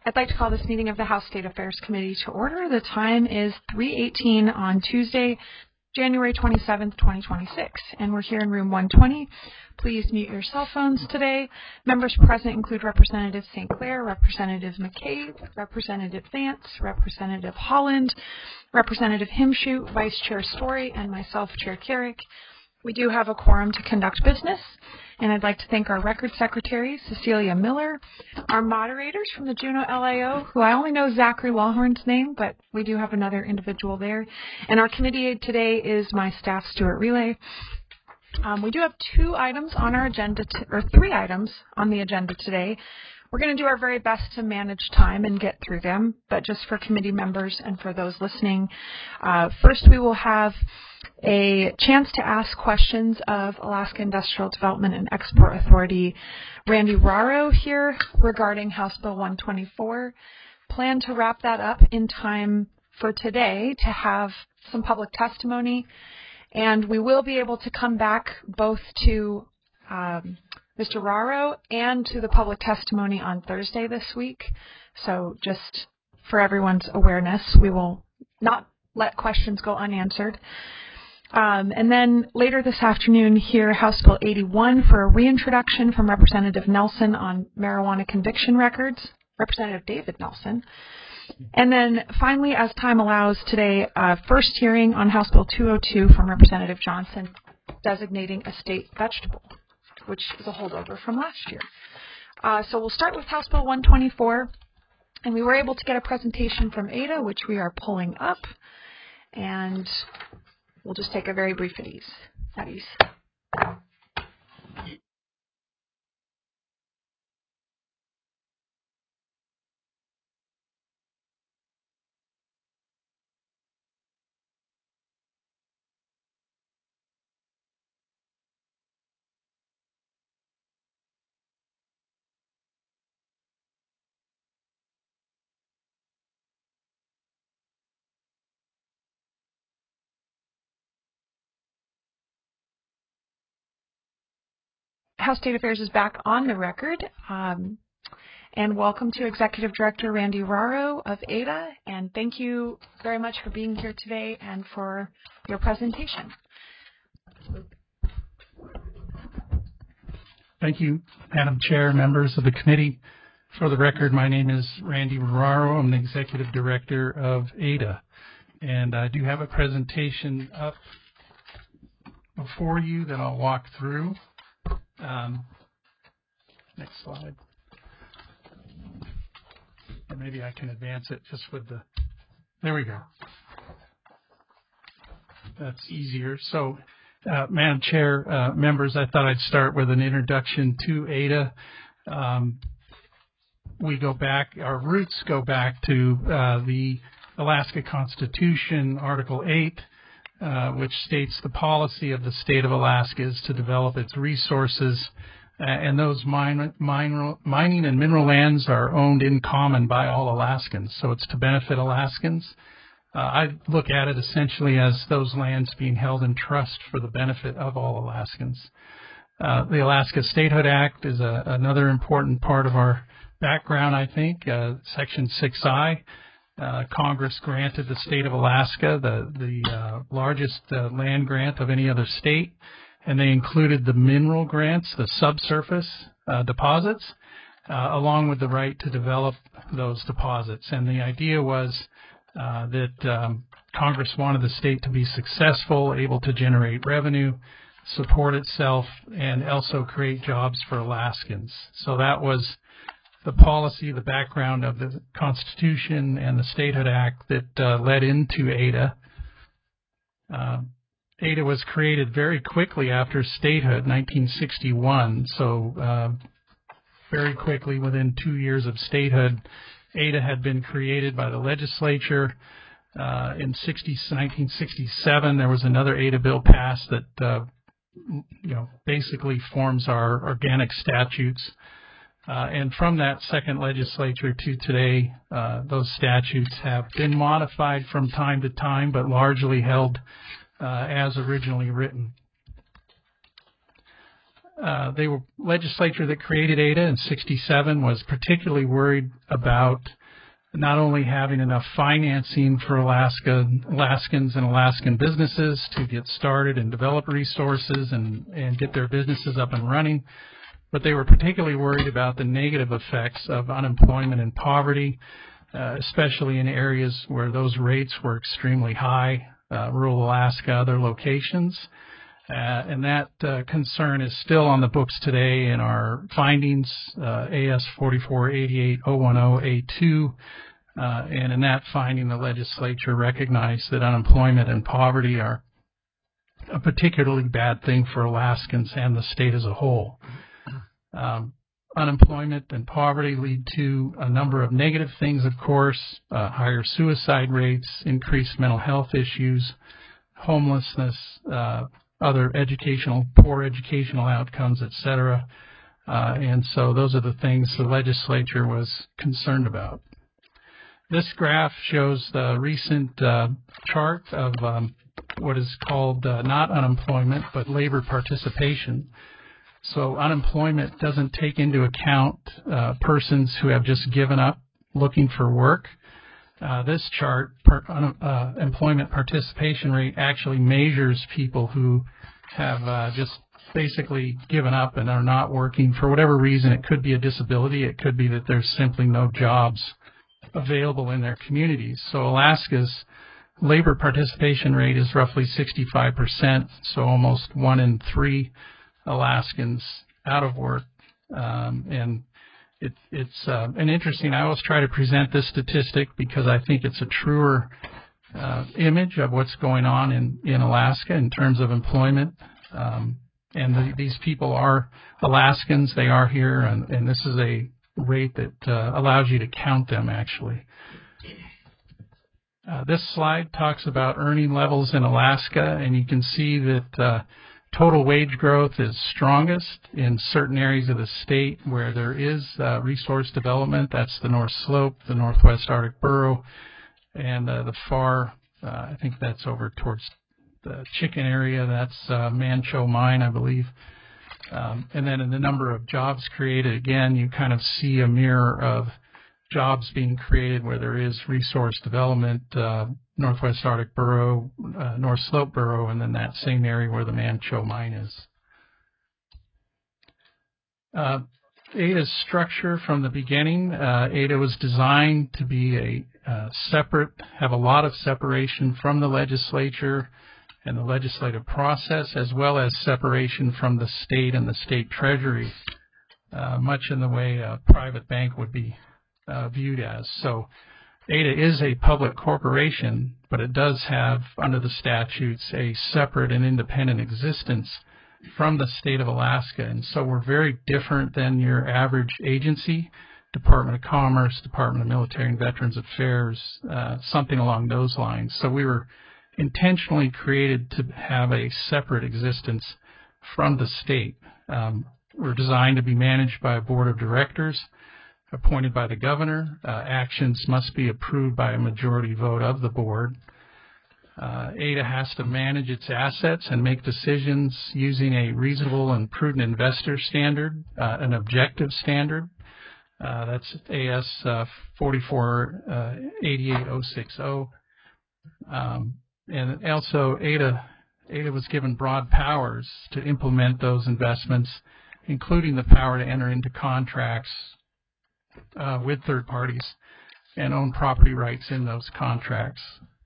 I'd like to call this meeting of the House State Affairs Committee to order. The time is 3:18 on Tuesday, January 27th, 2026, and we're here in room 120. Please mute your cell phones today. Members present include Representative St. Clair, Representative McCabe, Representative Vance, Representative Holland, Representative Himshoot, Vice Chair Story, and myself, Chair Carrick. We do have a quorum to conduct business, and I'd like to thank our record secretary, Cecilia Miller, our moderators from the Juneau LIO, who I only know Zachary Lawhorn's name, but we do have another individual there, and our committee aide today is my staff, Stuart Relay. We do have three items on the agenda today. We're going to do our very best to manage time and get through them, but just for committee members and for those listening, first we will have a chance to ask questions of Alaska Industrial Development and Export Authority Randy Raro here regarding House Bill 124. Plan to wrap that up in time for today to have some public testimony, and we will be able to come back both to Mr. Raro and to the public testimony on Thursday this week. So just for everyone's awareness, we will not let questions go unanswered. And then later this afternoon, hear House Bill 81 for a reintroduction from Representative Nelson on marijuana conviction records, Representative David Nelson. And then finally, as time allows today, first hearing on House Bill 202 from Representative Johnson, designating a state vegetable, which is a holdover from last year. So we'll start with House Bill 124, and we were able to get a presentation from Ada, which we are pulling up, and we'll just take a very brief at ease. House State Affairs is back on the record, and welcome to Executive Director Randy Raro of Ada, and thank you very much for being here today and for your presentation. Thank you, Madam Chair, members of the committee. For the record, my name is Randy Raro. I'm the Executive Director of Ada, and I do have a presentation up before you that I'll walk through. Next slide. Or maybe I can advance it just with the, there we go. That's easier. So, Madam Chair, members, I thought I'd start with an introduction to Ada. We go back, our roots go back to the Alaska Constitution, Article 8, which states the policy of the state of Alaska is to develop its resources, and those mining and mineral lands are owned in common by all Alaskans, so it's to benefit Alaskans. I look at it essentially as those lands being held in trust for the benefit of all Alaskans. The Alaska Statehood Act is another important part of our background, I think. Section 6I. Congress granted the state of Alaska the largest land grant of any other state, and they included the mineral grants, the subsurface deposits, along with the right to develop those deposits. And the idea was that Congress wanted the state to be successful, able to generate revenue, support itself, and also create jobs for Alaskans. So that was the policy, the background of the Constitution and the Statehood Act that led into Ada. Ada was created very quickly after statehood, 1961. So very quickly, within 2 years of statehood, Ada had been created by the legislature. In 1967, there was another Ada bill passed that basically forms our organic statutes. And from that second legislature to today, those statutes have been modified from time to time, but largely held as originally written. the legislature that created ADA in '67 was particularly worried about not only having enough financing for Alaskans and Alaskan businesses to get started and develop resources and get their businesses up and running, but they were particularly worried about the negative effects of unemployment and poverty, especially in areas where those rates were extremely high, rural Alaska, other locations. And that concern is still on the books today in our findings, AS 4488-010A2. And in that finding, the legislature recognized that unemployment and poverty are a particularly bad thing for Alaskans and the state as a whole. Unemployment and poverty lead to a number of negative things, of course, higher suicide rates, increased mental health issues, homelessness, other poor educational outcomes, etc. And so those are the things the legislature was concerned about. This graph shows the recent chart of what is called not unemployment, but labor participation. So unemployment doesn't take into account persons who have just given up looking for work. This chart, employment participation rate, actually measures people who have just basically given up and are not working for whatever reason. It could be a disability. It could be that there's simply no jobs available in their communities. So Alaska's labor participation rate is roughly 65%, so almost 1 in 3 Alaskans out of work. And it's an interesting, I always try to present this statistic because I think it's a truer image of what's going on in Alaska in terms of employment. These people are Alaskans. They are here, and this is a rate that allows you to count them, actually. This slide talks about earning levels in Alaska, and you can see that total wage growth is strongest in certain areas of the state where there is resource development. That's the North Slope, the Northwest Arctic Borough, and the far, I think that's over towards the Chicken area. That's Manh Choh Mine, I believe. And then in the number of jobs created, again, you kind of see a mirror of jobs being created where there is resource development, Northwest Arctic Borough, North Slope Borough, and then that same area where the Manh Choh Mine is. ADA's structure from the beginning, ADA was designed to be have a lot of separation from the legislature and the legislative process, as well as separation from the state and the state treasury, much in the way a private bank would be viewed as. So ADA is a public corporation, but it does have, under the statutes, a separate and independent existence from the state of Alaska. And so we're very different than your average agency, Department of Commerce, Department of Military and Veterans Affairs, something along those lines. So we were intentionally created to have a separate existence from the state. We're designed to be managed by a board of directors appointed by the governor. Actions must be approved by a majority vote of the board. ADA has to manage its assets and make decisions using a reasonable and prudent investor standard, an objective standard. That's AS 4488-060. And also ADA was given broad powers to implement those investments, including the power to enter into contracts with third parties and own property rights in those contracts.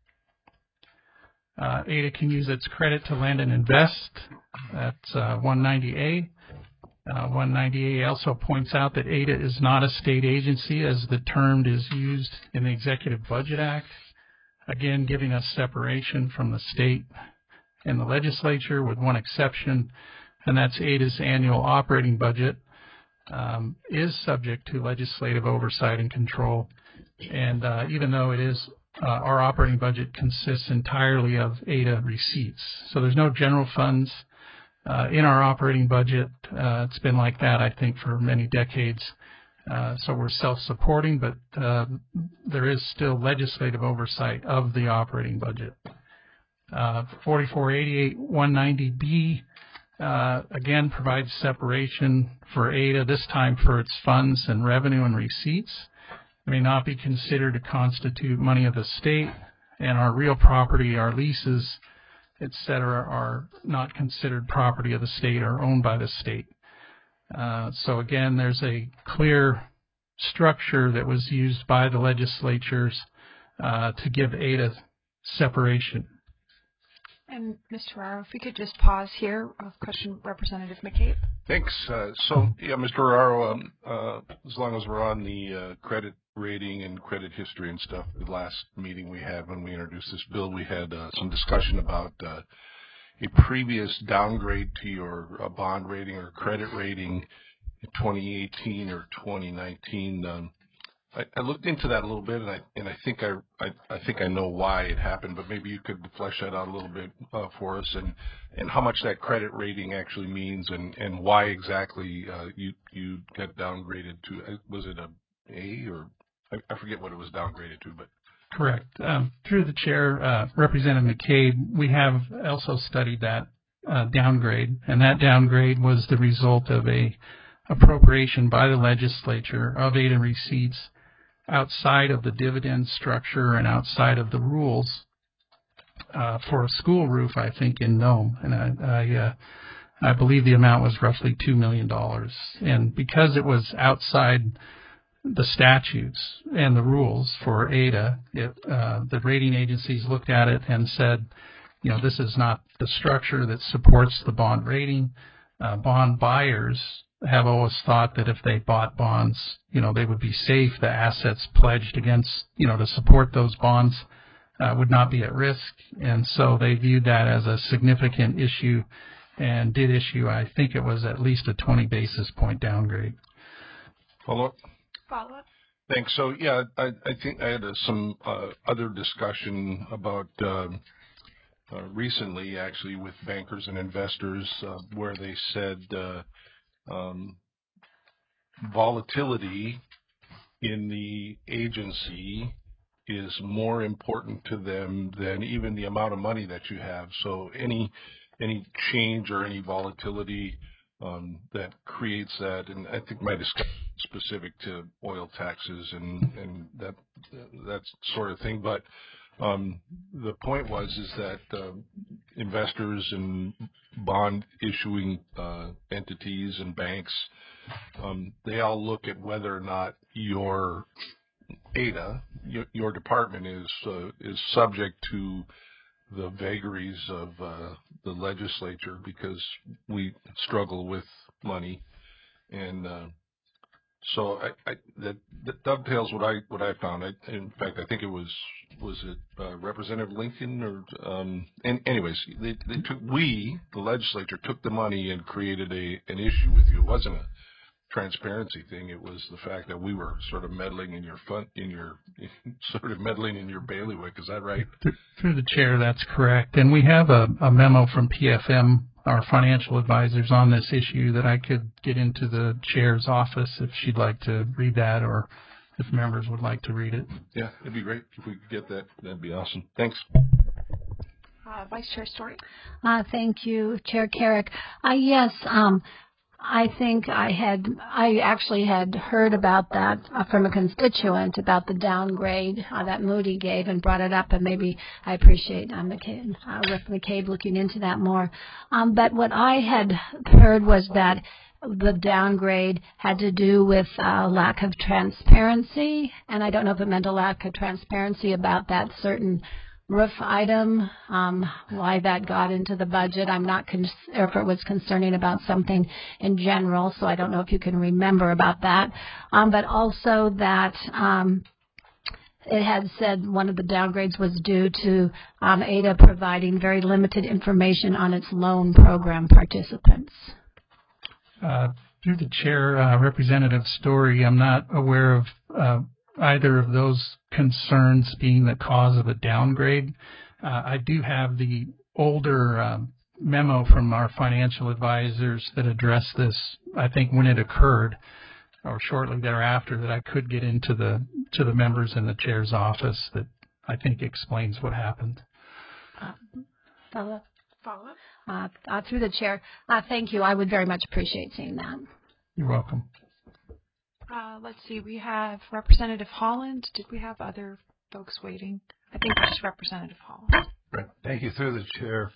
ADA can use its credit to lend and invest. That's 190A. 190A also points out that ADA is not a state agency, as the term is used in the Executive Budget Act, again giving us separation from the state and the legislature, with one exception, and that's ADA's annual operating budget is subject to legislative oversight and control. And even though it is, our operating budget consists entirely of ADA receipts. So there's no general funds in our operating budget. It's been like that, I think, for many decades. So we're self-supporting, but there is still legislative oversight of the operating budget. 4488-190B again, provides separation for Ada, this time for its funds and revenue and receipts. It may not be considered to constitute money of the state, and our real property, our leases, etc., are not considered property of the state or owned by the state. So again, there's a clear structure that was used by the legislatures to give Ada separation. And Mr. Ferraro, if we could just pause here. Question, Representative McCabe. Thanks. Mr. Ferraro, as long as we're on the credit rating and credit history and stuff, the last meeting we had when we introduced this bill, we had some discussion about a previous downgrade to your bond rating or credit rating in 2018 or 2019. I looked into that a little bit, and I think I know why it happened, but maybe you could flesh that out a little bit for us, and how much that credit rating actually means, and why exactly you got downgraded to. Was it a A, or I forget what it was downgraded to, but. Correct. Through the chair, Representative McCabe, we have also studied that downgrade, and that downgrade was the result of a appropriation by the legislature of Ada receipts outside of the dividend structure and outside of the rules for a school roof, I think, in Nome. And I believe the amount was roughly $2 million. And because it was outside the statutes and the rules for Ada, the rating agencies looked at it and said, this is not the structure that supports the bond rating. Bond buyers have always thought that if they bought bonds, they would be safe. The assets pledged against, to support those bonds would not be at risk. And so they viewed that as a significant issue and did issue, I think it was at least a 20 basis point downgrade. Follow-up? Follow-up. Thanks. So, yeah, I think I had some other discussion about recently, actually, with bankers and investors where they said volatility in the agency is more important to them than even the amount of money that you have. So any change or any volatility that creates that, and I think my discussion is specific to oil taxes and that sort of thing. But the point is that investors and bond issuing entities and banks, they all look at whether or not your Ada, your department is subject to the vagaries of the legislature, because we struggle with money, and so that dovetails what I found. In fact, I think it was it Representative Lincoln, or and anyways, the legislature took the money and created an issue with you. It wasn't a transparency thing. It was the fact that we were sort of meddling in your meddling in your bailiwick. Is that right? Through the chair, that's correct. And we have a memo from PFM, our financial advisors, on this issue that I could get into the chair's office if she'd like to read that, or if members would like to read it. Yeah, it'd be great if we could get that. That'd be awesome. Thanks. Vice Chair Story. Thank you, Chair Carrick. Yes, I think I actually had heard about that from a constituent about the downgrade that Moody gave and brought it up, and maybe I appreciate Rep. McCabe looking into that more. But what I had heard was that the downgrade had to do with lack of transparency, and I don't know if it meant a lack of transparency about that certain roof item, why that got into the budget. I'm not or if it was concerning about something in general, so I don't know if you can remember about that. But also that it had said one of the downgrades was due to Ada providing very limited information on its loan program participants. Through the chair, Representative Story, I'm not aware of either of those concerns being the cause of a downgrade. I do have the older memo from our financial advisors that addressed this, I think, when it occurred or shortly thereafter, that I could get into to the members in the chair's office, that I think explains what happened. Follow Follow-up? Through the chair, thank you. I would very much appreciate seeing that. You're welcome. Let's see. We have Representative Holland. Did we have other folks waiting? I think it's Representative Holland. Right. Thank you. Through the chair.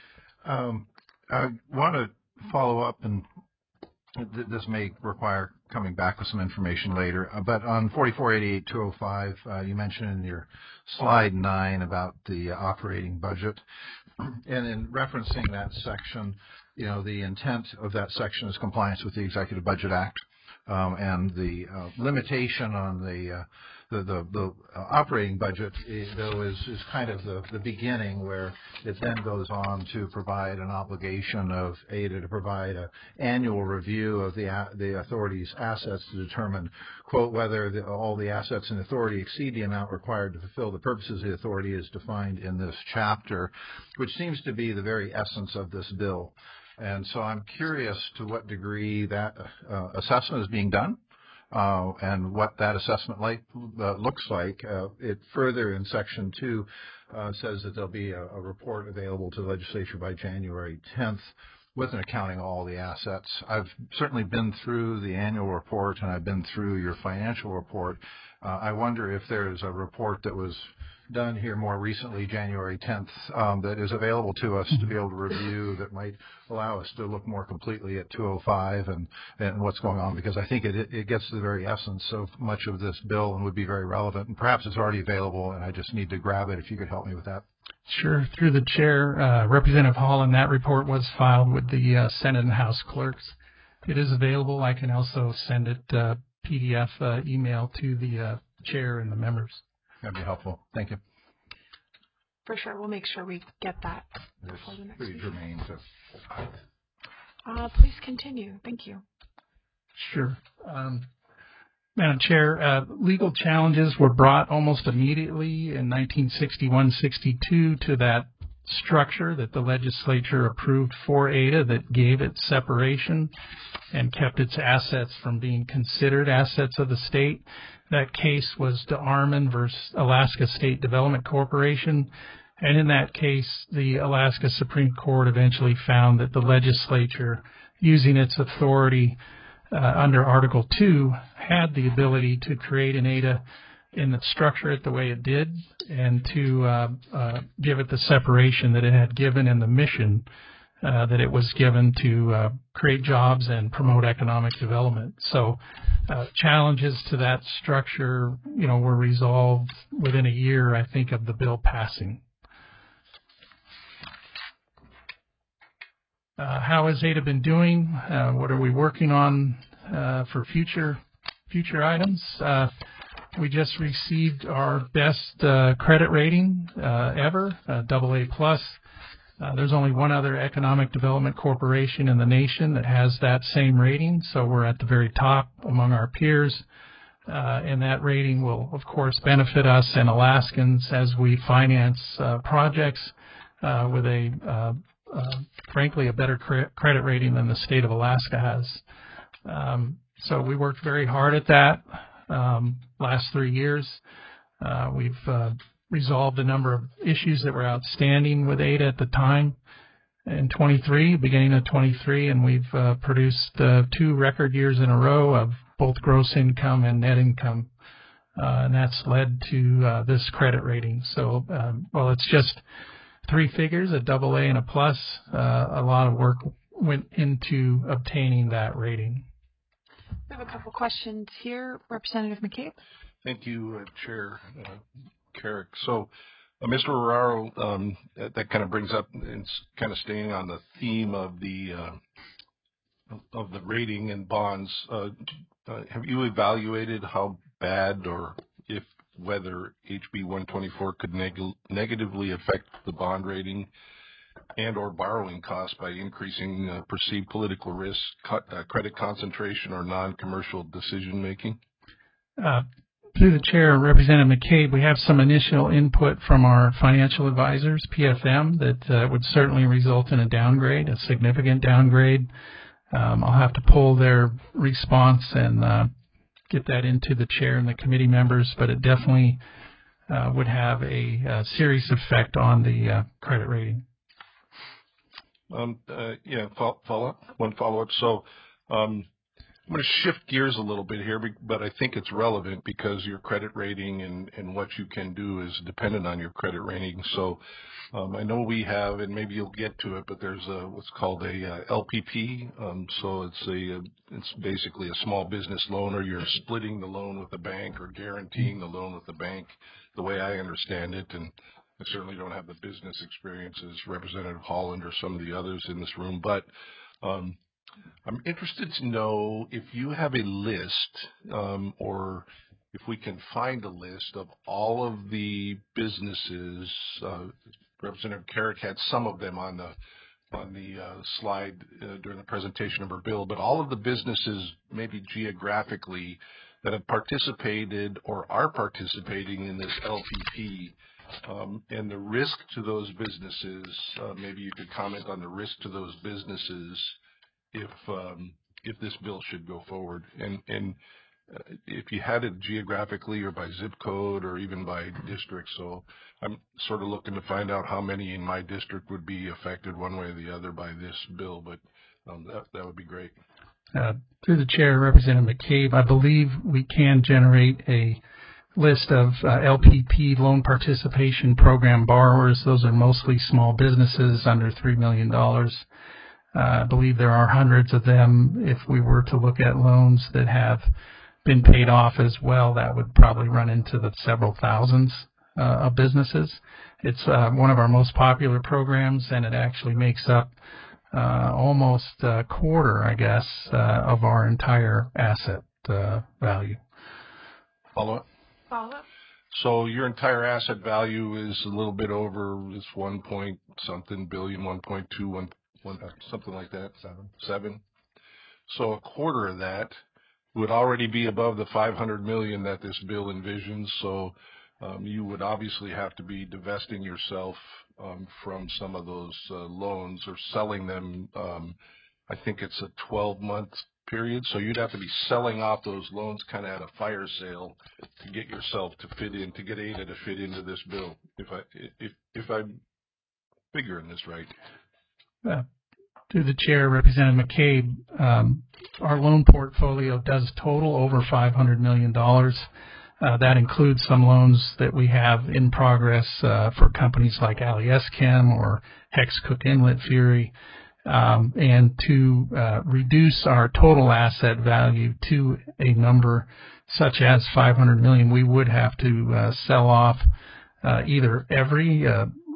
I want to follow up, and this may require coming back with some information later, but on 4488-205, you mentioned in your slide 9 about the operating budget. And in referencing that section, the intent of that section is compliance with the Executive Budget Act. And the limitation on the operating budget, though, is kind of the beginning, where it then goes on to provide an obligation of ADA to provide an annual review of the authority's assets to determine, quote, whether all the assets in authority exceed the amount required to fulfill the purposes of the authority as defined in this chapter, which seems to be the very essence of this bill. And so I'm curious to what degree that assessment is being done and what that assessment looks like. It further in Section 2 says that there'll be a report available to the legislature by January 10th with an accounting of all the assets. I've certainly been through the annual report, and I've been through your financial report. I wonder if there's a report that was done here more recently, January 10th, that is available to us to be able to review, that might allow us to look more completely at 205 and what's going on, because I think it gets to the very essence of much of this bill and would be very relevant. And perhaps it's already available, and I just need to grab it if you could help me with that. Sure. Through the chair, Representative Holland, that report was filed with the Senate and House clerks. It is available. I can also send it PDF email to the chair and the members. That'd be helpful. Thank you. For sure. We'll make sure we get that before the next pretty meeting. germane to Please continue. Thank you. Sure. Madam Chair, legal challenges were brought almost immediately in 1961-62 to that structure that the legislature approved for ADA that gave it separation and kept its assets from being considered assets of the state. That case was DeArmond versus Alaska State Development Corporation. And in that case, the Alaska Supreme Court eventually found that the legislature, using its authority under Article 2, had the ability to create an ADA and structure it the way it did, and to give it the separation that it had given and the mission that it was given to create jobs and promote economic development. So challenges to that structure, were resolved within a year, I think, of the bill passing. How has ADA been doing? What are we working on for future items? We just received our best credit rating ever, AA+. There's only one other economic development corporation in the nation that has that same rating, so we're at the very top among our peers. And that rating will, of course, benefit us and Alaskans as we finance projects with frankly, a better credit rating than the state of Alaska has. So we worked very hard at that last 3 years. We've resolved a number of issues that were outstanding with ADA at the time in beginning of 23, and we've produced 2 record years in a row of both gross income and net income, and that's led to this credit rating. So while it's just 3 figures, a AA and a plus, a lot of work went into obtaining that rating. We have a couple questions here. Representative McCabe. Thank you, Chair Carrick. So, Mr. Ferraro, that kind of brings up, and kind of staying on the theme of the rating and bonds. Have you evaluated how bad, or whether HB 124 could negatively affect the bond rating and or borrowing costs by increasing perceived political risk, credit concentration, or non-commercial decision making? Through the chair, Representative McCabe, we have some initial input from our financial advisors, PFM, that would certainly result in a downgrade, a significant downgrade. I'll have to pull their response and get that into the chair and the committee members, but it definitely would have a serious effect on the credit rating. One follow-up. So I'm going to shift gears a little bit here, but I think it's relevant because your credit rating and what you can do is dependent on your credit rating. So I know we have, and maybe you'll get to it, but there's what's called a LPP. So it's basically a small business loan, or you're splitting the loan with the bank or guaranteeing the loan with the bank, the way I understand it. And I certainly don't have the business experience as Representative Holland or some of the others in this room, but I'm interested to know if you have a list, or if we can find a list of all of the businesses. Representative Carrick had some of them on the slide during the presentation of her bill, but all of the businesses, maybe geographically, that have participated or are participating in this LPP, and the risk to those businesses. Maybe you could comment on the risk to those businesses if this bill should go forward, and if you had it geographically or by zip code or even by district. So I'm sort of looking to find out how many in my district would be affected one way or the other by this bill, but that would be great. Through the chair, Representative McCabe, I believe we can generate a list of LPP, loan participation program borrowers. Those are mostly small businesses under $3 million. I believe there are hundreds of them. If we were to look at loans that have been paid off as well, that would probably run into the several thousands of businesses. It's one of our most popular programs, and it actually makes up almost a quarter, I guess, of our entire asset value. Follow-up? Follow-up? So your entire asset value is a little bit over this 1 point something billion, 1.2, something like that. Seven. So a quarter of that would already be above the $500 million that this bill envisions. So you would obviously have to be divesting yourself from some of those loans or selling them. I think it's a 12-month period. So you'd have to be selling off those loans kind of at a fire sale to get yourself to fit in, to get ADA to fit into this bill, if I'm figuring this right. Through the chair, Representative McCabe, our loan portfolio does total over $500 million. That includes some loans that we have in progress for companies like Alieschem or Hex Cook Inlet Fury. And to reduce our total asset value to a number such as $500 million, we would have to sell off either every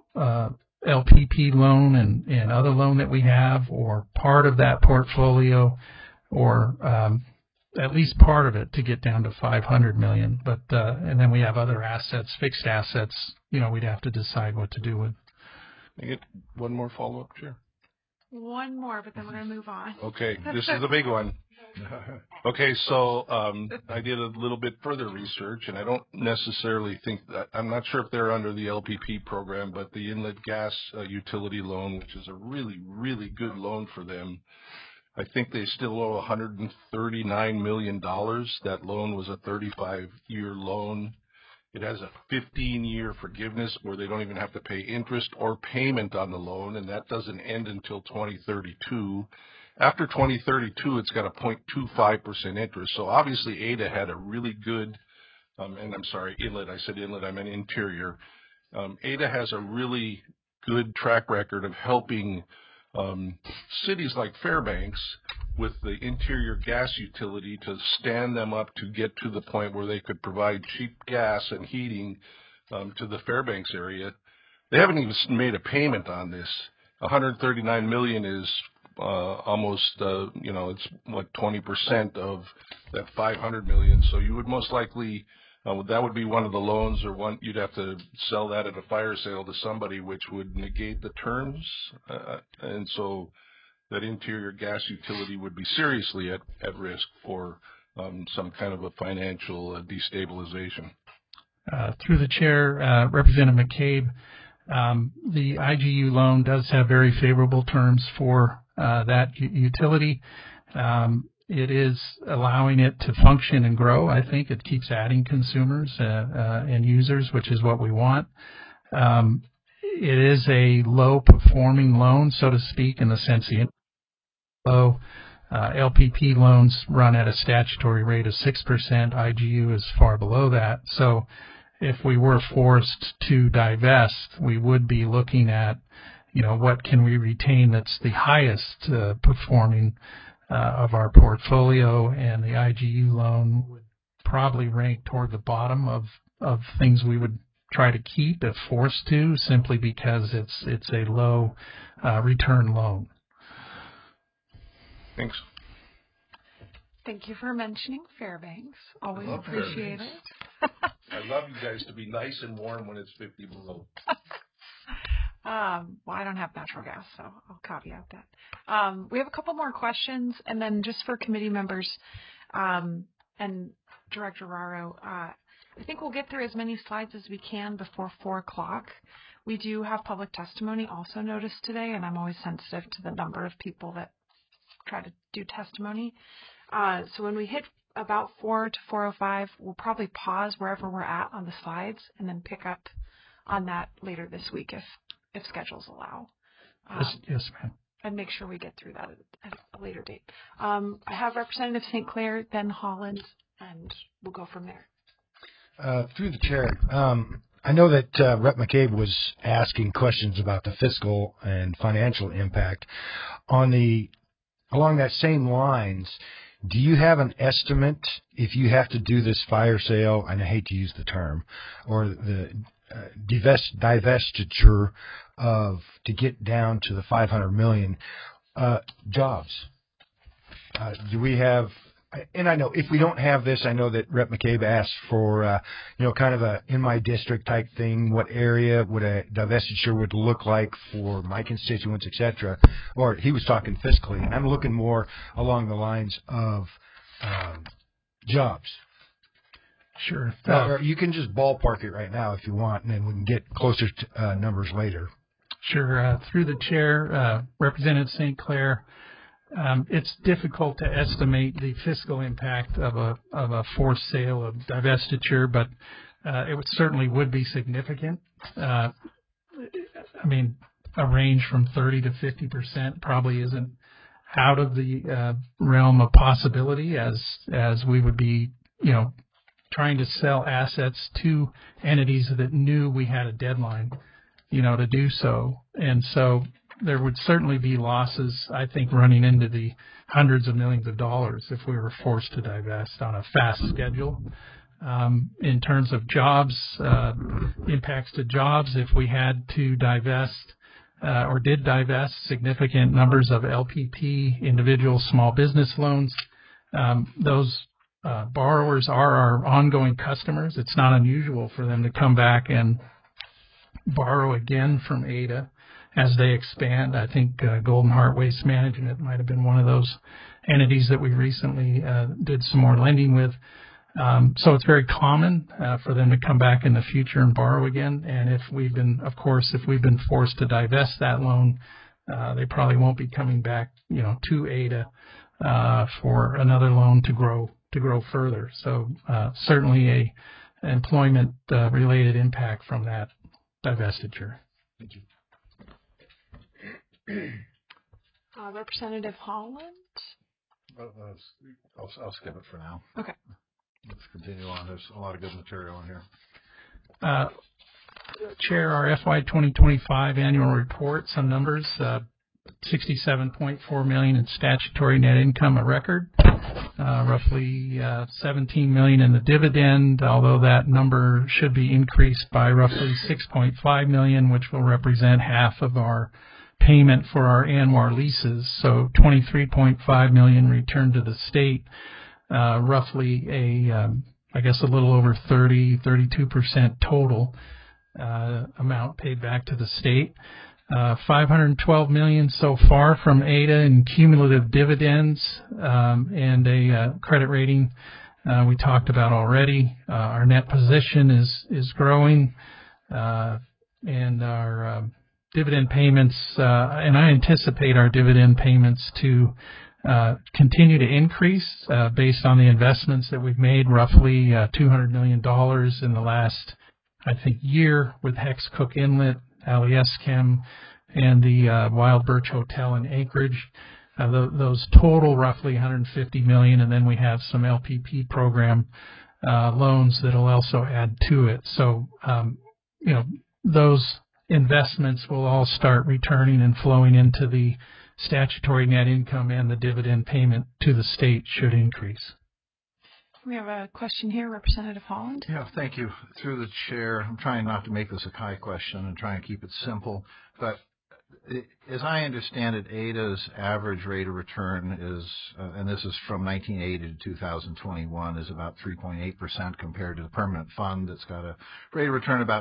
LPP loan and other loan that we have, or part of that portfolio, or at least part of it, to get down to $500 million. But and then we have other assets, fixed assets. We'd have to decide what to do with. Can I get one more follow-up, Chair? One more, but then we're going to move on. Okay, this is a big one. Okay, so I did a little bit further research, and I don't necessarily think that, I'm not sure if they're under the LPP program, but the inlet gas utility loan, which is a really, really good loan for them, I think they still owe $139 million. That loan was a 35-year loan. It has a 15-year forgiveness where they don't even have to pay interest or payment on the loan, and that doesn't end until 2032. After 2032, it's got a 0.25% interest. So obviously ADA had a really good, and I'm sorry, inlet, I said inlet, I meant interior. ADA has a really good track record of helping cities like Fairbanks with the interior gas utility to stand them up to get to the point where they could provide cheap gas and heating to the Fairbanks area. They haven't even made a payment on this. $139 million is almost, it's like 20% of that $500 million. So you would most likely, that would be one of the loans, or one you'd have to sell that at a fire sale to somebody, which would negate the terms, and so that interior gas utility would be seriously at risk for some kind of a financial destabilization. Through the chair, Representative McCabe, the IGU loan does have very favorable terms for that utility. It is allowing it to function and grow. I think it keeps adding consumers and users, which is what we want. it is a low-performing loan, so to speak, in the sense the low LPP loans run at a statutory rate of 6%. IGU is far below that. So if we were forced to divest, we would be looking at, what can we retain that's the highest performing of our portfolio, and the IGU loan would probably rank toward the bottom of things we would try to keep if forced to, simply because it's a low return loan. Thanks. Thank you for mentioning Fairbanks. Always appreciate it. I love you guys to be nice and warm when it's 50 below. Well, I don't have natural gas, so I'll caveat that. We have a couple more questions, and then just for committee members and Director Raro, I think we'll get through as many slides as we can before 4 o'clock. We do have public testimony also noticed today, and I'm always sensitive to the number of people that try to do testimony. So when we hit about 4 to 4:05, we'll probably pause wherever we're at on the slides and then pick up on that later this week if schedules allow. Yes, ma'am. And make sure we get through that at a later date. I have Representative St. Clair, then Holland, and we'll go from there. Through the chair, I know that Rep. McCabe was asking questions about the fiscal and financial impact. Along that same lines, do you have an estimate if you have to do this fire sale, and I hate to use the term, or the divestiture to get down to the $500 million jobs? Do we have? And I know if we don't have this, I know that Rep. McCabe asked for, kind of a in my district type thing. What area would a divestiture would look like for my constituents, et cetera? Or he was talking fiscally, and I'm looking more along the lines of jobs. Sure. Or you can just ballpark it right now if you want, and then we can get closer to numbers later. Sure. Through the chair, Representative St. Clair. It's difficult to estimate the fiscal impact of a forced sale of divestiture, but it certainly would be significant. A range from 30 to 50% probably isn't out of the realm of possibility, as we would be, trying to sell assets to entities that knew we had a deadline, to do so, and so. There would certainly be losses, I think, running into the hundreds of millions of dollars if we were forced to divest on a fast schedule. In terms of jobs, impacts to jobs, if we had to divest or did divest significant numbers of LPP, individual small business loans, those borrowers are our ongoing customers. It's not unusual for them to come back and borrow again from ADA as they expand. I think Golden Heart Waste Management might have been one of those entities that we recently did some more lending with. So it's very common for them to come back in the future and borrow again. And if we've been forced to divest that loan, they probably won't be coming back, to ADA for another loan to grow further. So certainly a employment related impact from that divestiture. Thank you. Representative Holland? I'll skip it for now. Okay. Let's continue on. There's a lot of good material in here. Chair, our FY 2025 annual report, some numbers, $67.4 million in statutory net income, a record, roughly $17 million in the dividend, although that number should be increased by roughly $6.5 million, which will represent half of our payment for our ANWR leases. So $23.5 million returned to the state, roughly a little over 32% total amount paid back to the state. $512 million so far from ADA in cumulative dividends, and a credit rating we talked about already. Our net position is growing, and our dividend payments, and I anticipate our dividend payments to continue to increase based on the investments that we've made, roughly $200 million in the last, I think, year with Hex Cook Inlet, Alieschem, and the Wild Birch Hotel in Anchorage. Those total roughly $150 million, and then we have some LPP program loans that'll also add to it. So, those investments will all start returning and flowing into the statutory net income, and the dividend payment to the state should increase. We have a question here, Representative Holland. Yeah, thank you. Through the chair, I'm trying not to make this a Kai question and try and keep it simple, but as I understand it, ADA's average rate of return is, and this is from 1980 to 2021, is about 3.8% compared to the permanent fund that's got a rate of return about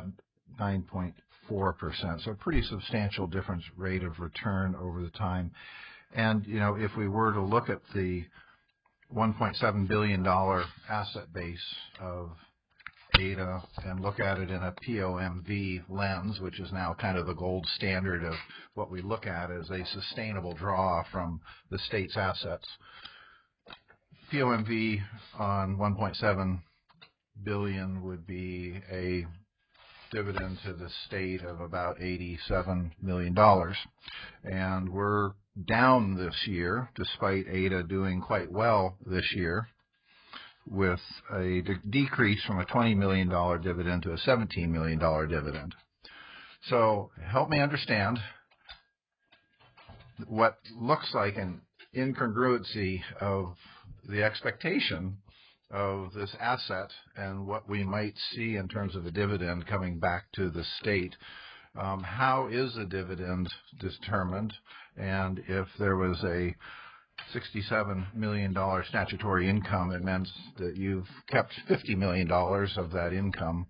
9.4%. So a pretty substantial difference rate of return over the time. And, if we were to look at the $1.7 billion asset base of ADA and look at it in a POMV lens, which is now kind of the gold standard of what we look at as a sustainable draw from the state's assets. POMV on $1.7 billion would be a dividend to the state of about $87 million. And we're down this year, despite ADA doing quite well this year, with a decrease from a $20 million dividend to a $17 million dividend. So help me understand what looks like an incongruency of the expectation of this asset and what we might see in terms of a dividend coming back to the state. How is a dividend determined? And if there was a $67 million statutory income, it meant that you've kept $50 million of that income.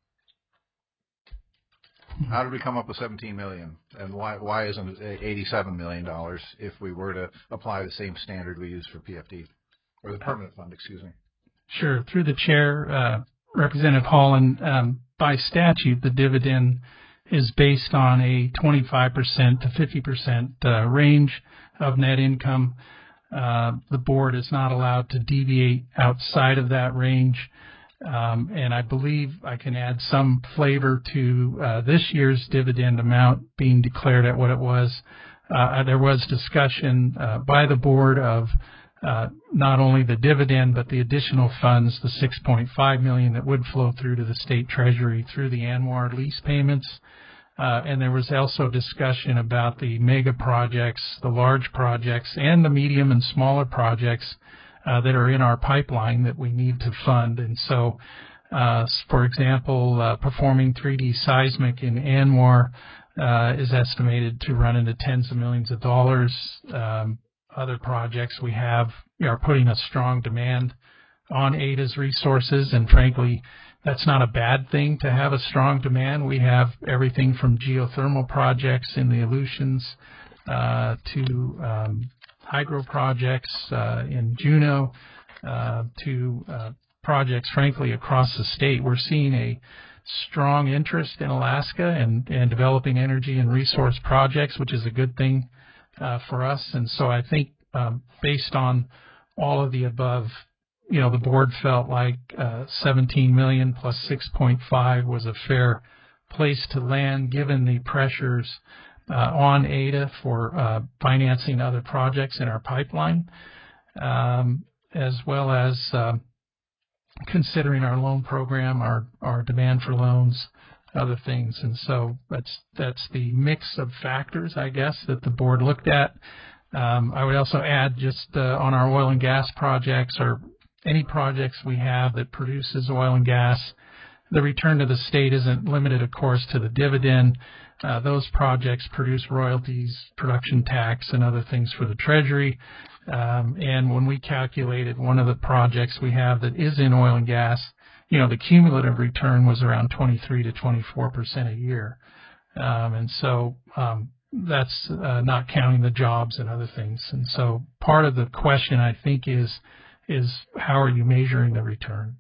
How did we come up with $17 million? And why isn't it $87 million if we were to apply the same standard we use for PFD, or the permanent fund, excuse me? Sure. Through the chair, Representative Holland, by statute, the dividend is based on a 25% to 50% range of net income. The board is not allowed to deviate outside of that range. And I believe I can add some flavor to this year's dividend amount being declared at what it was. There was discussion by the board of not only the dividend, but the additional funds, the $6.5 million that would flow through to the state treasury through the ANWR lease payments. And there was also discussion about the mega projects, the large projects, and the medium and smaller projects that are in our pipeline that we need to fund. And so, for example, performing 3D seismic in ANWR is estimated to run into tens of millions of dollars. Other projects we have are putting a strong demand on ADA's resources, and frankly, that's not a bad thing to have a strong demand. We have everything from geothermal projects in the Aleutians to hydro projects in Juneau to projects, frankly, across the state. We're seeing a strong interest in Alaska and developing energy and resource projects, which is a good thing for us. And so I think based on all of the above, the board felt like 17 million plus 6.5 was a fair place to land, given the pressures on ADA for financing other projects in our pipeline, as well as considering our loan program, our demand for loans, other things. And so that's the mix of factors, I guess, that the board looked at. I would also add just on our oil and gas projects, or any projects we have that produces oil and gas, the return to the state isn't limited, of course, to the dividend. Those projects produce royalties, production tax, and other things for the Treasury. And when we calculated one of the projects we have that is in oil and gas, the cumulative return was around 23 to 24% a year. And so that's not counting the jobs and other things. And so part of the question, I think, is how are you measuring the return?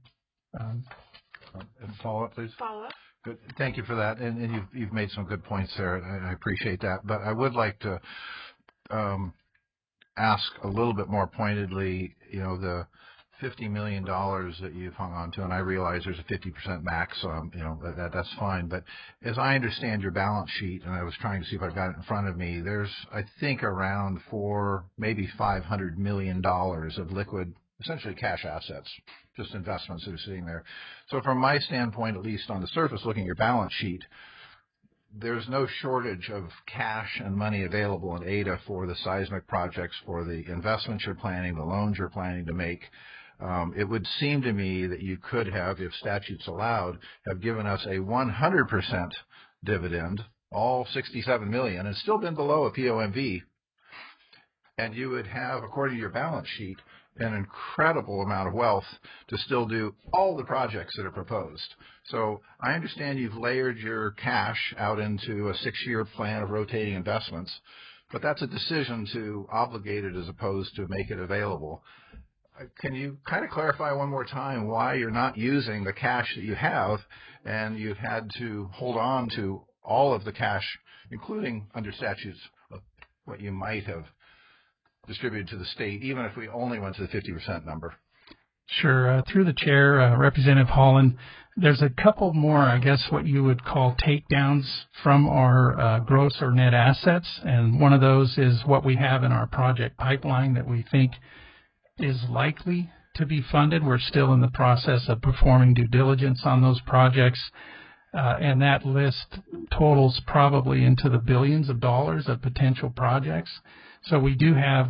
Follow up, please. Follow up. Good. Thank you for that. And you've made some good points there, and I appreciate that. But I would like to ask a little bit more pointedly, the $50 million that you've hung on to, and I realize there's a 50% max, so that's fine. But as I understand your balance sheet, and I was trying to see if I've got it in front of me, there's, I think, around maybe $500 million of liquid, essentially cash assets, just investments that are sitting there. So from my standpoint, at least on the surface, looking at your balance sheet, there's no shortage of cash and money available in Ada for the seismic projects, for the investments you're planning, the loans you're planning to make. It would seem to me that you could have, if statutes allowed, have given us a 100% dividend, all $67 million, and still been below a POMV. And you would have, according to your balance sheet, an incredible amount of wealth to still do all the projects that are proposed. So I understand you've layered your cash out into a 6-year plan of rotating investments, but that's a decision to obligate it as opposed to make it available. Can you kind of clarify one more time why you're not using the cash that you have, and you've had to hold on to all of the cash, including under statutes, what you might have distributed to the state, even if we only went to the 50% number? Sure. Through the chair, Representative Holland, there's a couple more, I guess, what you would call takedowns from our gross or net assets. And one of those is what we have in our project pipeline that we think is likely to be funded. We're still in the process of performing due diligence on those projects. And that list totals probably into the billions of dollars of potential projects. So we do have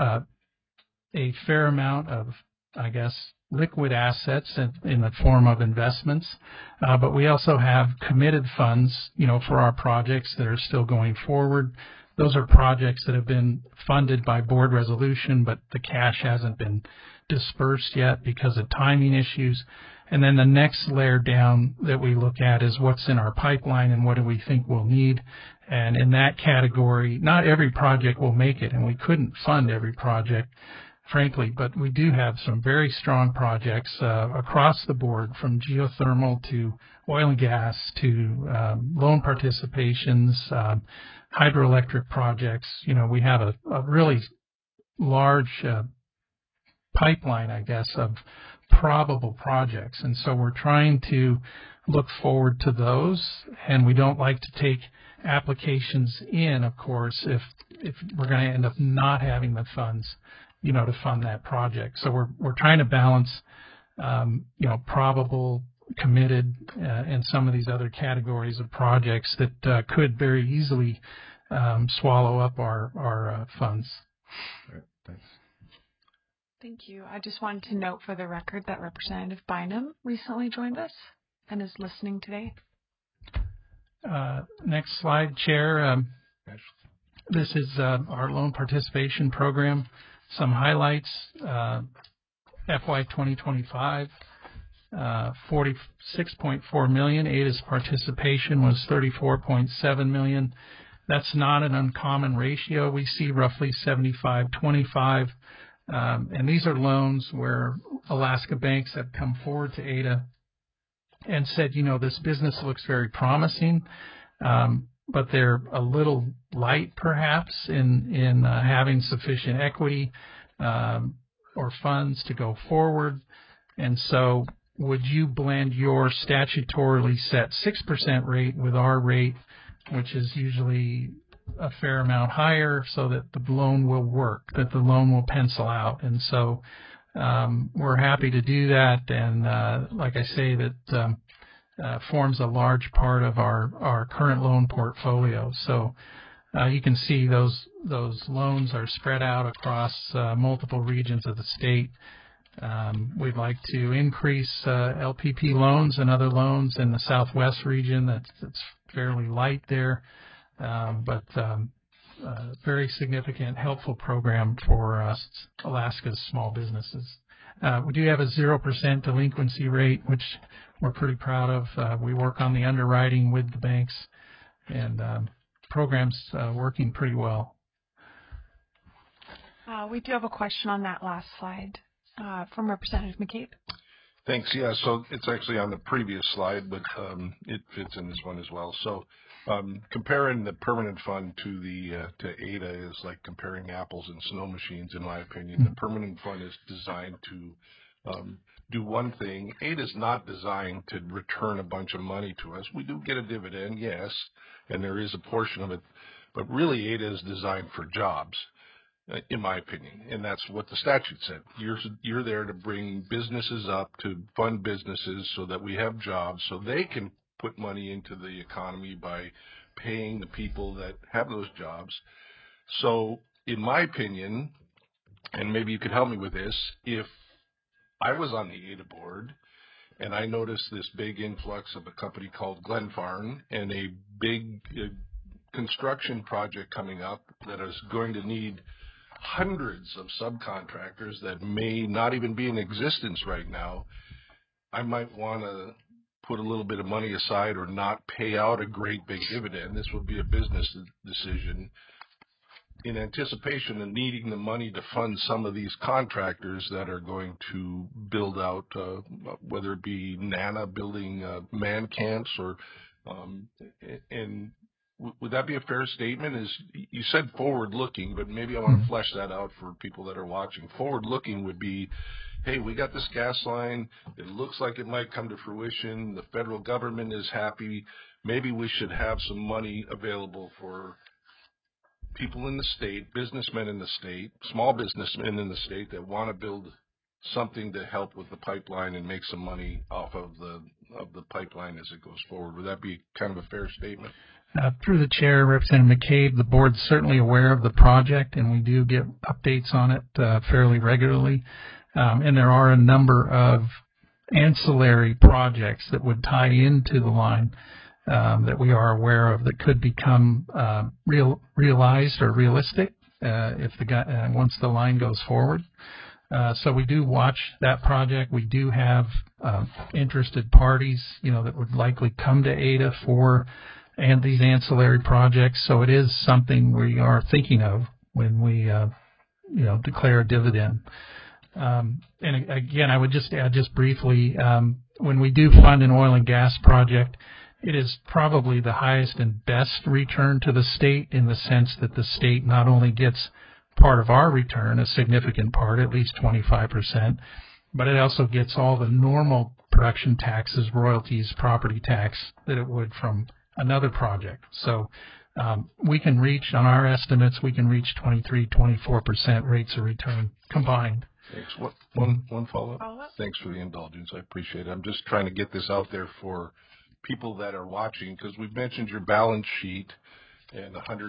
a fair amount of, I guess, liquid assets in the form of investments, but we also have committed funds, for our projects that are still going forward. Those are projects that have been funded by board resolution, but the cash hasn't been dispersed yet because of timing issues. And then the next layer down that we look at is what's in our pipeline and what do we think we'll need. And in that category, not every project will make it, and we couldn't fund every project, frankly, but we do have some very strong projects across the board, from geothermal to oil and gas to loan participations, hydroelectric projects. We have a really large pipeline, I guess, of probable projects. And so we're trying to look forward to those, and we don't like to take applications in, of course, if we're going to end up not having the funds, to fund that project. So we're trying to balance, probable, committed, and some of these other categories of projects that could very easily swallow up our funds. All right, thanks. Thank you. I just wanted to note for the record that Representative Bynum recently joined us and is listening today. Next slide, Chair. This is our loan participation program. Some highlights, FY 2025, $46.4 million. ADA's participation was $34.7 million. That's not an uncommon ratio. We see roughly 75-25. And these are loans where Alaska banks have come forward to ADA and said, this business looks very promising, but they're a little light perhaps in having sufficient equity or funds to go forward. And so would you blend your statutorily set 6% rate with our rate, which is usually a fair amount higher, so that the loan will work, that the loan will pencil out? And so we're happy to do that. And like I say, that forms a large part of our current loan portfolio. So you can see those loans are spread out across multiple regions of the state. We'd like to increase LPP loans and other loans in the Southwest region. That's fairly light there, but very significant, helpful program for Alaska's small businesses. We do have a 0% delinquency rate, which we're pretty proud of. We work on the underwriting with the banks, and program's working pretty well. We do have a question on that last slide from Representative McCabe. Thanks. Yeah, so it's actually on the previous slide, but it fits in this one as well. So comparing the permanent fund to ADA is like comparing apples and snow machines, in my opinion. The permanent fund is designed to do one thing. ADA is not designed to return a bunch of money to us. We do get a dividend, yes, and there is a portion of it, but really ADA is designed for jobs, in my opinion, and that's what the statute said. You're there to bring businesses up, to fund businesses so that we have jobs, so they can put money into the economy by paying the people that have those jobs. So, in my opinion, and maybe you could help me with this, if I was on the ADA board and I noticed this big influx of a company called Glenfarne and a big construction project coming up that is going to need hundreds of subcontractors that may not even be in existence right now, I might want to put a little bit of money aside or not pay out a great big dividend. This would be a business decision in anticipation of needing the money to fund some of these contractors that are going to build out, whether it be NANA building man camps or, and would that be a fair statement? Is you said forward-looking, but maybe I want to flesh that out for people that are watching. Forward-looking would be, hey, we got this gas line. It looks like it might come to fruition. The federal government is happy. Maybe we should have some money available for people in the state, businessmen in the state, small businessmen in the state that want to build something to help with the pipeline and make some money off of the pipeline as it goes forward. Would that be kind of a fair statement? Through the chair, Representative McCabe, the board's certainly aware of the project, and we do get updates on it fairly regularly. And there are a number of ancillary projects that would tie into the line that we are aware of that could become realized or realistic if once the line goes forward. So we do watch that project. We do have interested parties, that would likely come to ADA for and these ancillary projects. So it is something we are thinking of when we, declare a dividend. And again, I would just add briefly, when we do fund an oil and gas project, it is probably the highest and best return to the state in the sense that the state not only gets part of our return, a significant part, at least 25%, but it also gets all the normal production taxes, royalties, property tax that it would from another project. So we can reach, on our estimates, we can reach 23, 24% rates of return combined. Thanks. One follow-up? Thanks for the indulgence. I appreciate it. I'm just trying to get this out there for people that are watching, because we've mentioned your balance sheet and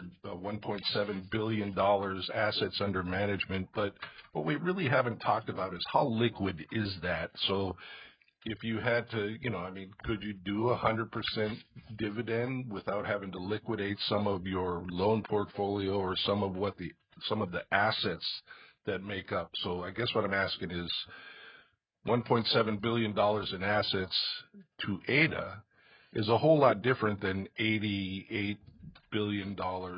$1.7 billion assets under management, but what we really haven't talked about is how liquid is that? So if you had to, could you do 100% dividend without having to liquidate some of your loan portfolio or some of the assets that make up? So I guess what I'm asking is $1.7 billion in assets to ADA is a whole lot different than $88 billion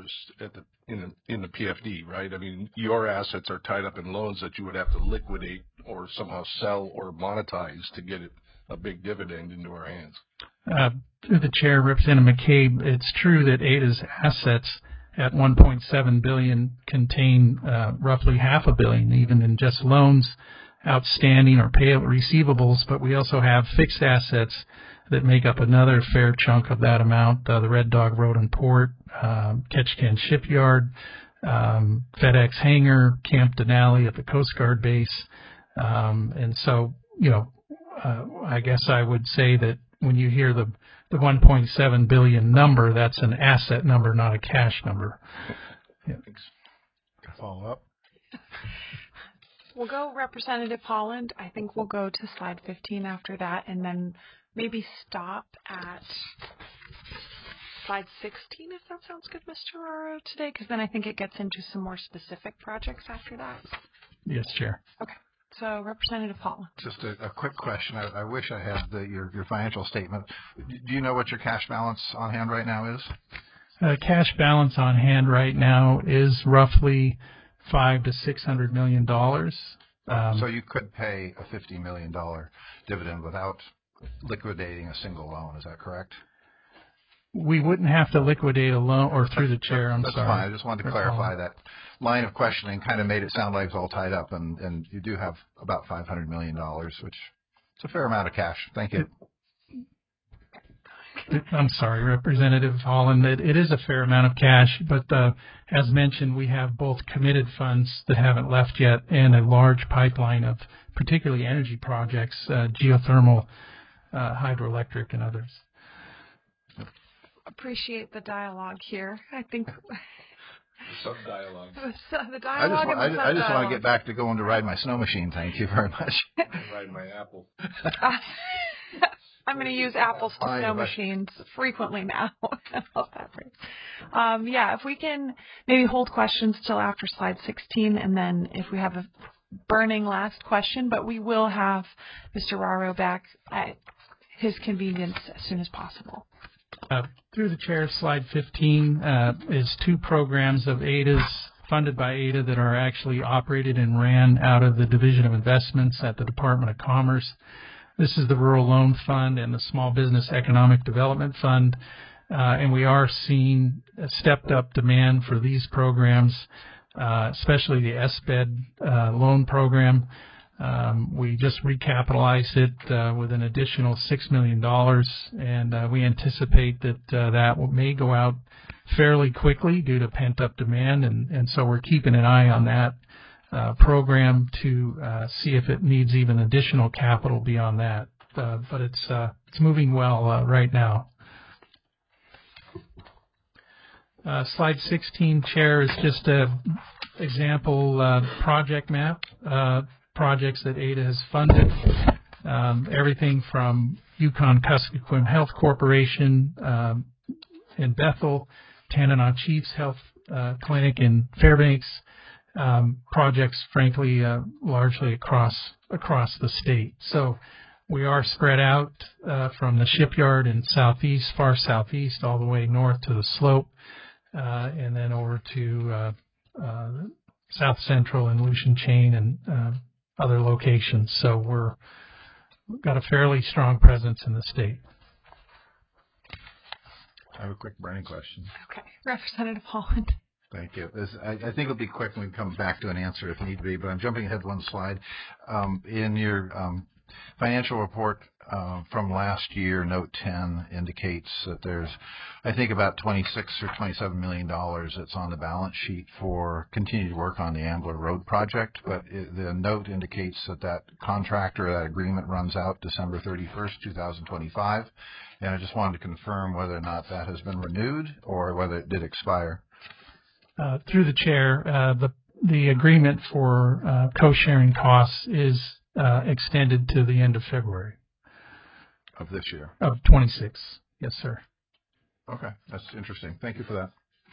in the PFD, right? I mean, your assets are tied up in loans that you would have to liquidate or somehow sell or monetize to get a big dividend into our hands. Through the chair, Representative McCabe, it's true that ADA's assets at $1.7 billion contain roughly $500 million, even in just loans outstanding or payable receivables, but we also have fixed assets that make up another fair chunk of that amount. The Red Dog Road and Port, Ketchikan Shipyard, FedEx Hangar, Camp Denali at the Coast Guard base. And so, I guess I would say that when you hear the 1.7 billion number, that's an asset number, not a cash number. Yeah. Thanks. Follow up. We'll go Representative Holland. I think we'll go to slide 15 after that, and then maybe stop at slide 16, if that sounds good, Mr. Roro, today, because then I think it gets into some more specific projects after that. Yes, Chair. Okay. So, Representative Holland. Just a quick question. I wish I had your financial statement. Do you know what your cash balance on hand right now is? Cash balance on hand right now is roughly $500 to $600 million. So you could pay a $50 million dividend without liquidating a single loan. Is that correct? We wouldn't have to liquidate a loan, or through the chair, I'm That's sorry. fine. I just wanted to clarify that line of questioning kind of made it sound like it's all tied up, and you do have about $500 million, which is a fair amount of cash. Thank you. I'm sorry, Representative Holland. It is a fair amount of cash, but as mentioned, we have both committed funds that haven't left yet and a large pipeline of particularly energy projects, geothermal, hydroelectric, and others. Appreciate the dialogue here. I think Some dialogue. the dialogue. I just want to get back to going to ride my snow machine. Thank you very much. Ride my apple. I'm going to use Apple's snow machines frequently now. I love that phrase. If we can maybe hold questions till after slide 16, and then if we have a burning last question, but we will have Mr. Raro back at his convenience as soon as possible. Through the chair, slide 15 is two programs of ADA's, funded by ADA, that are actually operated and ran out of the Division of Investments at the Department of Commerce. This is the Rural Loan Fund and the Small Business Economic Development Fund, and we are seeing a stepped-up demand for these programs, especially the SBED loan program. We just recapitalized it with an additional $6 million, and we anticipate that that may go out fairly quickly due to pent-up demand, and so we're keeping an eye on that program to see if it needs even additional capital beyond that. But it's moving well right now. Slide 16, Chair, is just a example project map. Projects that ADA has funded, everything from Yukon-Kuskokwim Health Corporation in Bethel, Tanana Chiefs Health Clinic in Fairbanks, projects, frankly, largely across the state. So we are spread out from the shipyard in southeast, far southeast, all the way north to the slope, and then over to South Central and Lucian Chain and other locations. So we've got a fairly strong presence in the state. I have a quick burning question. Okay, Representative Holland. Thank you. I think it'll be quick and we can come back to an answer if need be, but I'm jumping ahead one slide. In your financial report from last year, note 10 indicates that there's, I think, about $26 or $27 million that's on the balance sheet for continued work on the Ambler Road project, but the note indicates that contract or that agreement runs out December 31st, 2025, and I just wanted to confirm whether or not that has been renewed or whether it did expire. Through the chair, the agreement for co-sharing costs is extended to the end of February. Of this year? Of 26. Yes, sir. Okay. That's interesting. Thank you for that.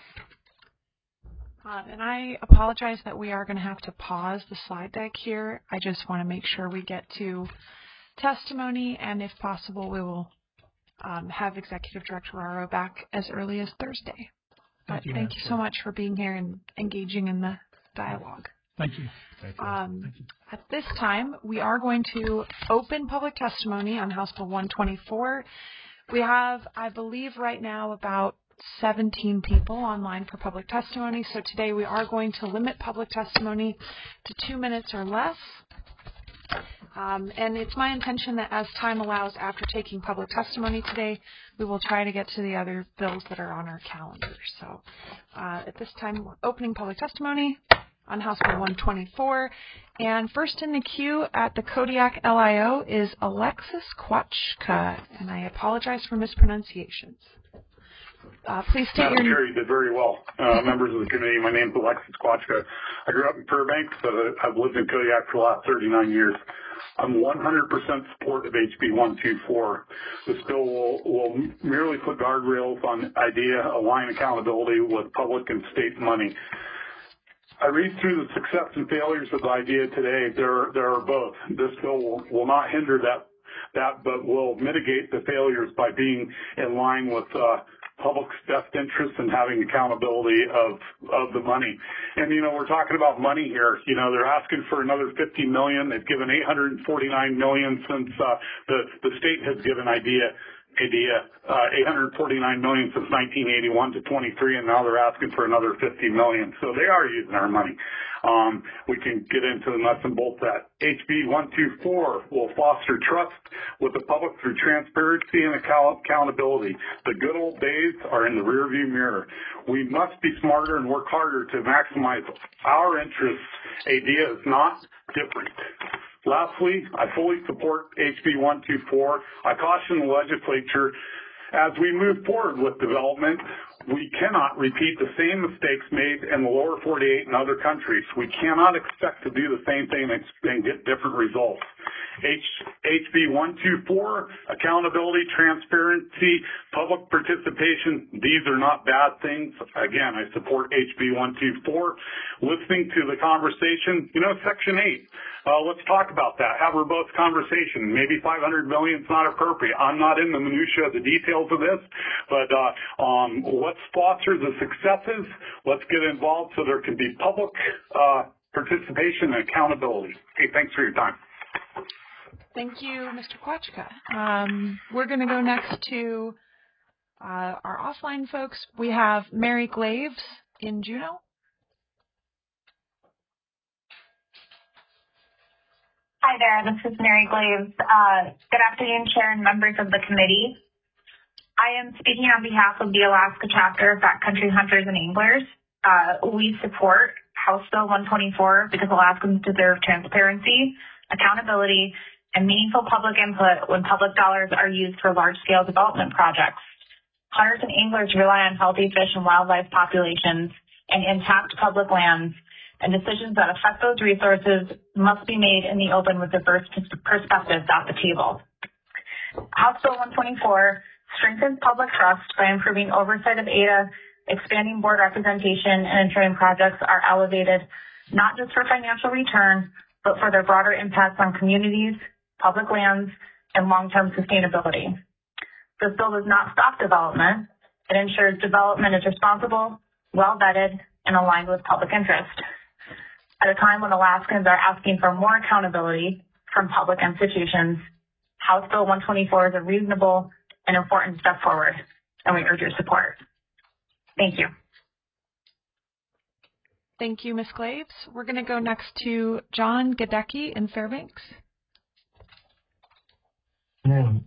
And I apologize that we are going to have to pause the slide deck here. I just want to make sure we get to testimony, and if possible, we will have Executive Director Raro back as early as Thursday. But thank you so much for being here and engaging in the dialogue. Thank you. Thank you. At this time, we are going to open public testimony on House Bill 124. We have, I believe, right now about 17 people online for public testimony. So today we are going to limit public testimony to 2 minutes or less. And it's my intention that as time allows after taking public testimony today, we will try to get to the other bills that are on our calendar. So at this time, we're opening public testimony on House Bill 124. And first in the queue at the Kodiak LIO is Alexis Kwachka. And I apologize for mispronunciations. Please state your name. You did very well. Members of the committee, my name is Alexis Kwachka. I grew up in Fairbanks, but I've lived in Kodiak for the last 39 years. I'm 100% support of HB 124. This bill will merely put guardrails on IDEA, align accountability with public and state money. I read through the success and failures of the IDEA today. There are both. This bill will not hinder that, but will mitigate the failures by being in line with public's best interest in having accountability of the money. And, we're talking about money here. They're asking for another $50 million. They've given $849 million since the state has given IDEA ADA, $849 million since 1981 to 23, and now they're asking for another $50 million. So they are using our money. We can get into the nuts and bolts of that. HB 124 will foster trust with the public through transparency and accountability. The good old days are in the rearview mirror. We must be smarter and work harder to maximize our interests. ADA is not different. Lastly, I fully support HB 124. I caution the legislature as we move forward with development, we cannot repeat the same mistakes made in the lower 48 and other countries. We cannot expect to do the same thing and get different results. HB 124, accountability, transparency, public participation, these are not bad things. Again, I support HB 124. Listening to the conversation, Section 8. Let's talk about that. Have a robust conversation. Maybe $500 million is not appropriate. I'm not in the minutia of the details of this, but let's foster the successes. Let's get involved so there can be public participation and accountability. Hey, thanks for your time. Thank you, Mr. Kwachka. We're going to go next to our offline folks. We have Mary Glaves in Juneau. Hi there, this is Mary Glaves. Good afternoon, Chair and members of the committee. I am speaking on behalf of the Alaska chapter of Backcountry Hunters and Anglers. We support House Bill 124 because Alaskans deserve transparency, accountability, and meaningful public input when public dollars are used for large-scale development projects. Hunters and anglers rely on healthy fish and wildlife populations and intact public lands, and decisions that affect those resources must be made in the open with diverse perspectives at the table. House Bill 124 strengthens public trust by improving oversight of ADA, expanding board representation, and ensuring projects are elevated not just for financial return, but for their broader impacts on communities, public lands, and long-term sustainability. This bill does not stop development. It ensures development is responsible, well-vetted, and aligned with public interest. At a time when Alaskans are asking for more accountability from public institutions, House Bill 124 is a reasonable and important step forward, and we urge your support. Thank you. Thank you, Ms. Glaves. We're going to go next to John Gadecki in Fairbanks. Good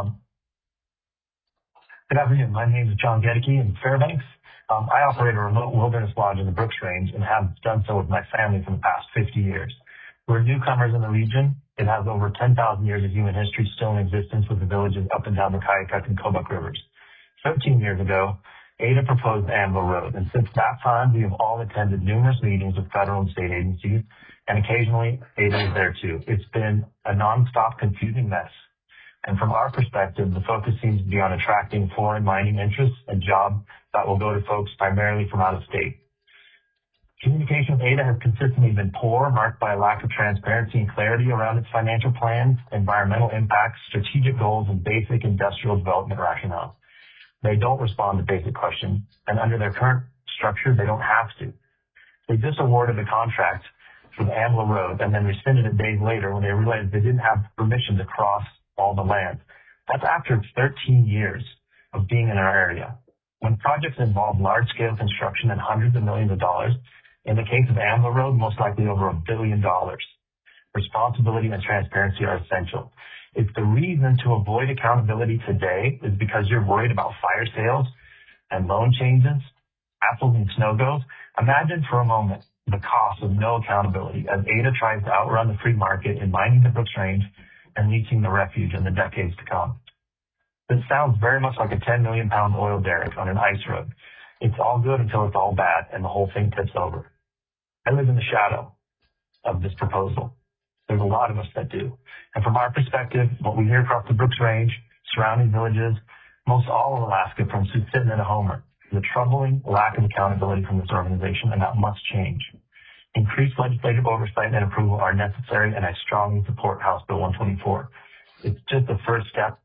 afternoon. My name is John Gadecki in Fairbanks. I operate a remote wilderness lodge in the Brooks Range and have done so with my family for the past 50 years. We're newcomers in the region. It has over 10,000 years of human history still in existence with the villages up and down the Kayakuk and Kobuk rivers. 13 years ago, ADA proposed the Anvil Road, and since that time, we have all attended numerous meetings with federal and state agencies, and occasionally ADA is there too. It's been a nonstop confusing mess. And from our perspective, the focus seems to be on attracting foreign mining interests and jobs that will go to folks primarily from out of state. Communication with ADA has consistently been poor, marked by a lack of transparency and clarity around its financial plans, environmental impacts, strategic goals, and basic industrial development rationale. They don't respond to basic questions, and under their current structure, they don't have to. They just awarded a contract for the Anvil Road and then rescinded it days later when they realized they didn't have permission to cross all the land. That's after 13 years of being in our area. When projects involve large-scale construction and hundreds of millions of dollars, in the case of Anvil Road, most likely over $1 billion, responsibility and transparency are essential. If the reason to avoid accountability today is because you're worried about fire sales and loan changes, apples and snow goes, imagine for a moment the cost of no accountability as ADA tries to outrun the free market in mining the Brooks Range and leasing the refuge in the decades to come. This sounds very much like a 10 million pound oil derrick on an ice road. It's all good until it's all bad and the whole thing tips over. I live in the shadow of this proposal. There's a lot of us that do. And from our perspective, what we hear across the Brooks Range, surrounding villages, most all of Alaska from Susitna to Homer, is a troubling lack of accountability from this organization, and that must change. Increased legislative oversight and approval are necessary, and I strongly support House Bill 124. It's just the first step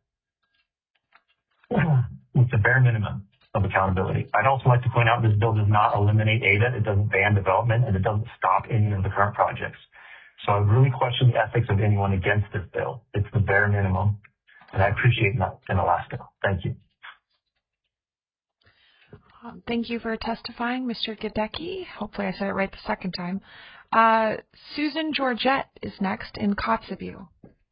with the bare minimum of accountability. I'd also like to point out this bill does not eliminate ADA, it doesn't ban development, and it doesn't stop any of the current projects. So I really question the ethics of anyone against this bill. It's the bare minimum. and I appreciate that in Alaska. Thank you. Thank you for testifying, Mr. Gadecki. Hopefully I said it right the second time. Susan Georgette is next in Kotzebue.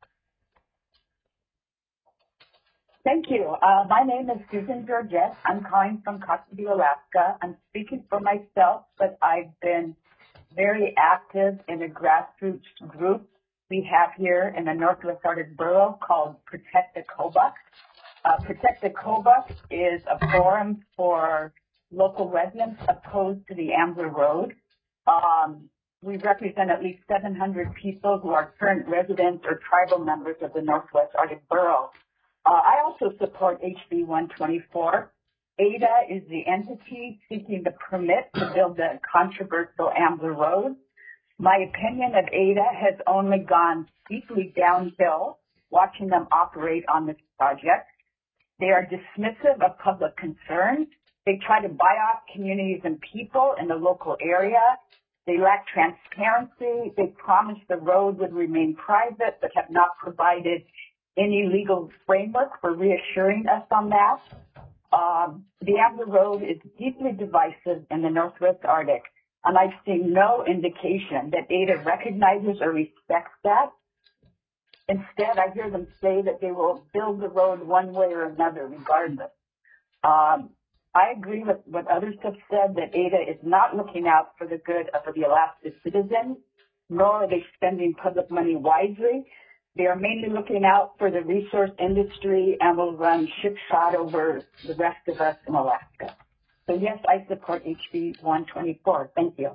Thank you. My name is Susan Georgette. I'm calling from Kotzebue, Alaska. I'm speaking for myself, but I've been very active in a grassroots group we have here in the Northwest Arctic Borough called Protect the Kobuk. Protect the Kobuk is a forum for local residents opposed to the Ambler Road. We represent at least 700 people who are current residents or tribal members of the Northwest Arctic Borough. I also support HB 124. ADA is the entity seeking the permit to build the controversial Ambler Road. My opinion of ADA has only gone steeply downhill watching them operate on this project. They are dismissive of public concerns. They try to buy off communities and people in the local area. They lack transparency. They promised the road would remain private, but have not provided any legal framework for reassuring us on that. The Ambler Road is deeply divisive in the Northwest Arctic, and I've seen no indication that ADA recognizes or respects that. Instead, I hear them say that they will build the road one way or another regardless. I agree with what others have said, that ADA is not looking out for the good of the Alaska citizens, nor are they spending public money wisely. They are mainly looking out for the resource industry and will run shipshot over the rest of us in Alaska. So yes, I support HB 124. Thank you.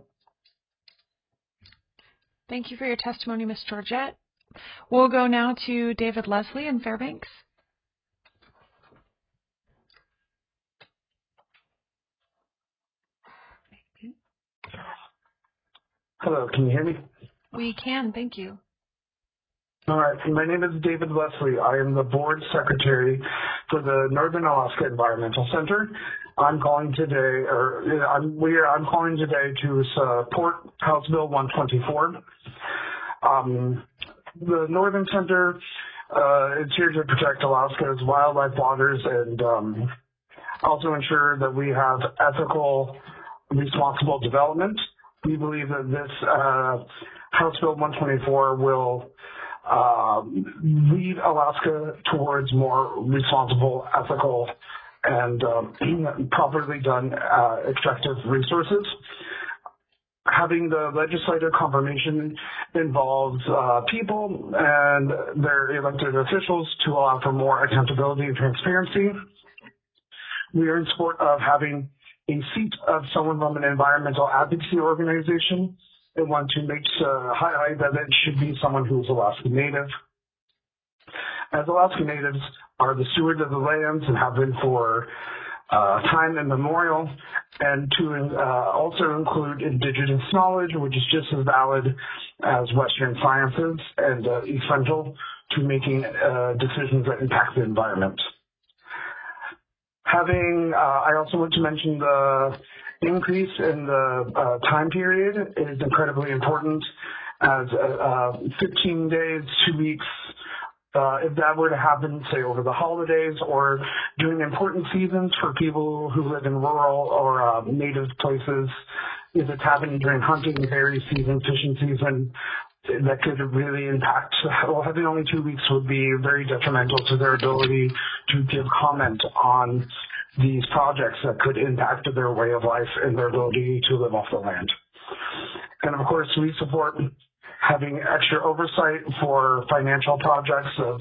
Thank you for your testimony, Ms. Georgette. We'll go now to David Leslie in Fairbanks. Hello, can you hear me? We can, thank you. All right, my name is David Leslie. I am the board secretary for the Northern Alaska Environmental Center. I'm calling today, I'm calling today to support House Bill 124. The Northern Center is here to protect Alaska's wildlife, waters, and also ensure that we have ethical, responsible development. We believe that this House Bill 124 will lead Alaska towards more responsible, ethical, and properly done extractive resources. Having the legislative confirmation involves people and their elected officials to allow for more accountability and transparency. We are in support of having a seat of someone from an environmental advocacy organization and want to highlight that it should be someone who is Alaska Native. As Alaska Natives are the stewards of the lands and have been for time immemorial, and to also include Indigenous knowledge, which is just as valid as Western sciences and essential to making decisions that impact the environment. I also want to mention the increase in the time period is incredibly important, as 15 days, 2 weeks, if that were to happen, say, over the holidays or during important seasons for people who live in rural or native places, if it's happening during hunting, berry season, fishing season, that could really impact. Well, having only 2 weeks would be very detrimental to their ability to give comment on these projects that could impact their way of life and their ability to live off the land. And of course, we support having extra oversight for financial projects of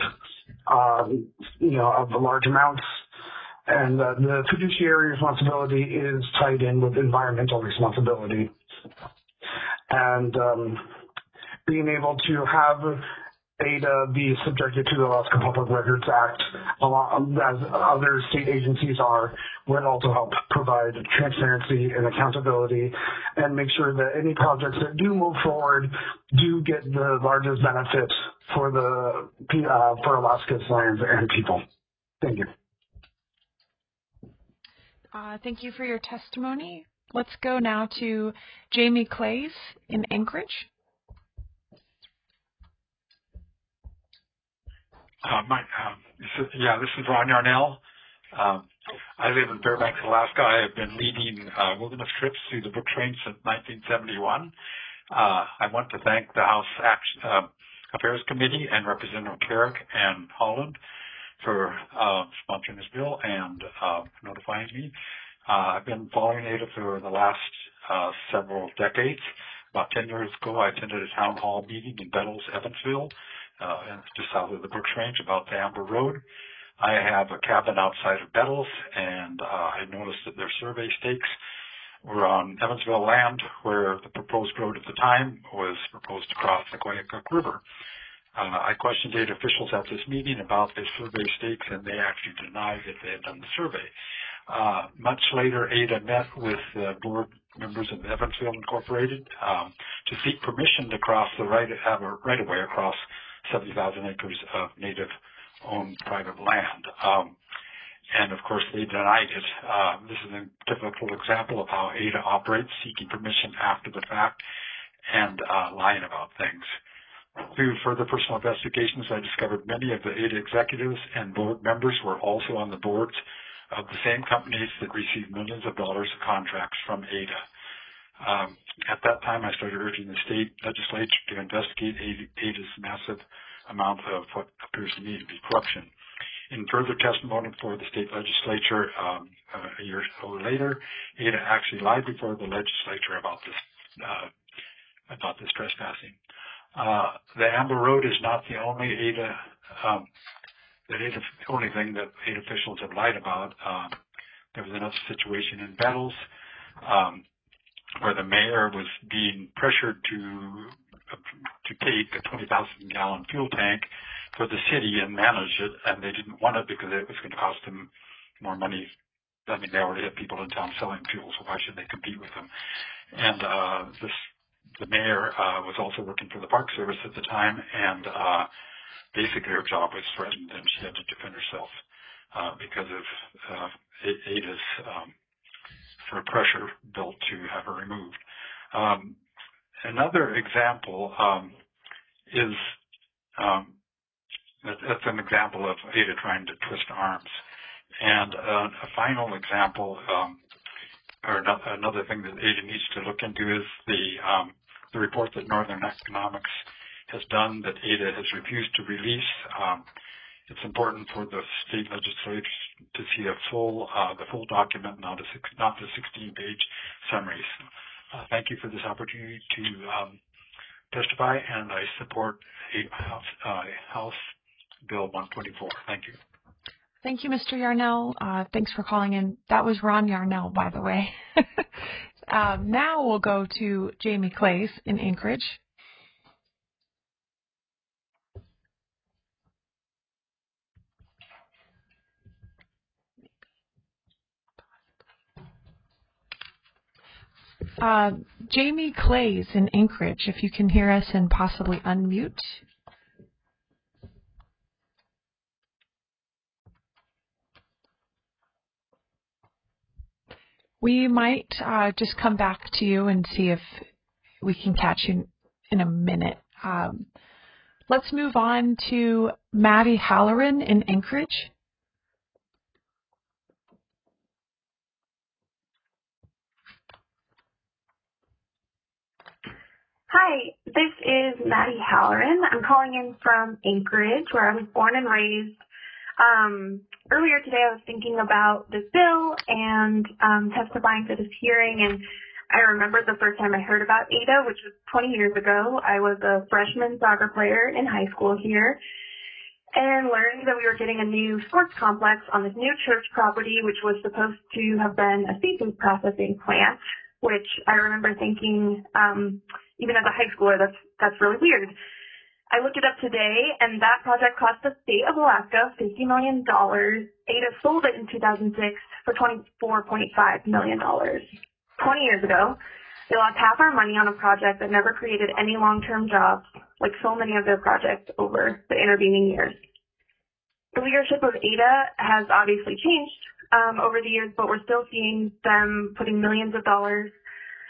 large amounts. And the fiduciary responsibility is tied in with environmental responsibility. And being able to have ADA be subjected to the Alaska Public Records Act, as other state agencies are, would also help provide transparency and accountability and make sure that any projects that do move forward do get the largest benefit for Alaska's lands and people. Thank you. Thank you for your testimony. Let's go now to Jamie Clays in Anchorage. This is Ron Yarnell. I live in Fairbanks, Alaska. I have been leading wilderness trips through the Brooks Range since 1971. I want to thank the House Affairs Committee and Representative Carrick and Holland for sponsoring this bill and notifying me. I've been following ADA for the last several decades. About 10 years ago, I attended a town hall meeting in Bettles, Evansville, just south of the Brooks Range, about the Amber Road. I have a cabin outside of Bettles, and I noticed that their survey stakes were on Evansville land, where the proposed road at the time was proposed to cross the Koyukuk River. I questioned ADA officials at this meeting about the survey stakes, and they actually denied that they had done the survey. Much later, ADA met with board members of Evansville Incorporated to seek permission to cross the have a right-of-way across 70,000 acres of native-owned private land. And, of course, they denied it. This is a typical example of how ADA operates, seeking permission after the fact and lying about things. Through further personal investigations, I discovered many of the ADA executives and board members were also on the boards of the same companies that received millions of dollars of contracts from ADA. At that time, I started urging the state legislature to investigate ADA's massive amount of what appears to me to be corruption. In further testimony before the state legislature a year or so later, ADA actually lied before the legislature about this trespassing. The Amber Road is not the only only thing that ADA officials have lied about. There was another situation in Bettles where the mayor was being pressured to take a 20,000-gallon fuel tank for the city and manage it, and they didn't want it because it was going to cost them more money. I mean, they already have people in town selling fuel, so why should they compete with them? And the mayor was also working for the Park Service at the time, and basically her job was threatened, and she had to defend herself because of ADA's sort of pressure built to have her removed. Another example is that's an example of ADA trying to twist arms. And a final example, or another thing that ADA needs to look into is the report that Northern Economics has done that ADA has refused to release. It's important for the state legislature to see the full document, not the 16-page summaries. Thank you for this opportunity to testify, and I support House Bill 124. Thank you. Thank you, Mr. Yarnell. Thanks for calling in. That was Ron Yarnell, by the way. Now we'll go to Jamie Clays in Anchorage. Jamie Clays in Anchorage, if you can hear us and possibly unmute. We might just come back to you and see if we can catch you in a minute. Let's move on to Maddie Halloran in Anchorage. Hi, this is Maddie Halloran. I'm calling in from Anchorage, where I was born and raised. Earlier today, I was thinking about this bill and testifying for this hearing, and I remember the first time I heard about ADA, which was 20 years ago. I was a freshman soccer player in high school here, and learned that we were getting a new sports complex on this new church property, which was supposed to have been a seafood processing plant, which I remember thinking, even as a high schooler, that's really weird. I looked it up today, and that project cost the state of Alaska $50 million. ADA sold it in 2006 for $24.5 million. 20 years ago, they lost half our money on a project that never created any long-term jobs, like so many of their projects over the intervening years. The leadership of ADA has obviously changed over the years, but we're still seeing them putting millions of dollars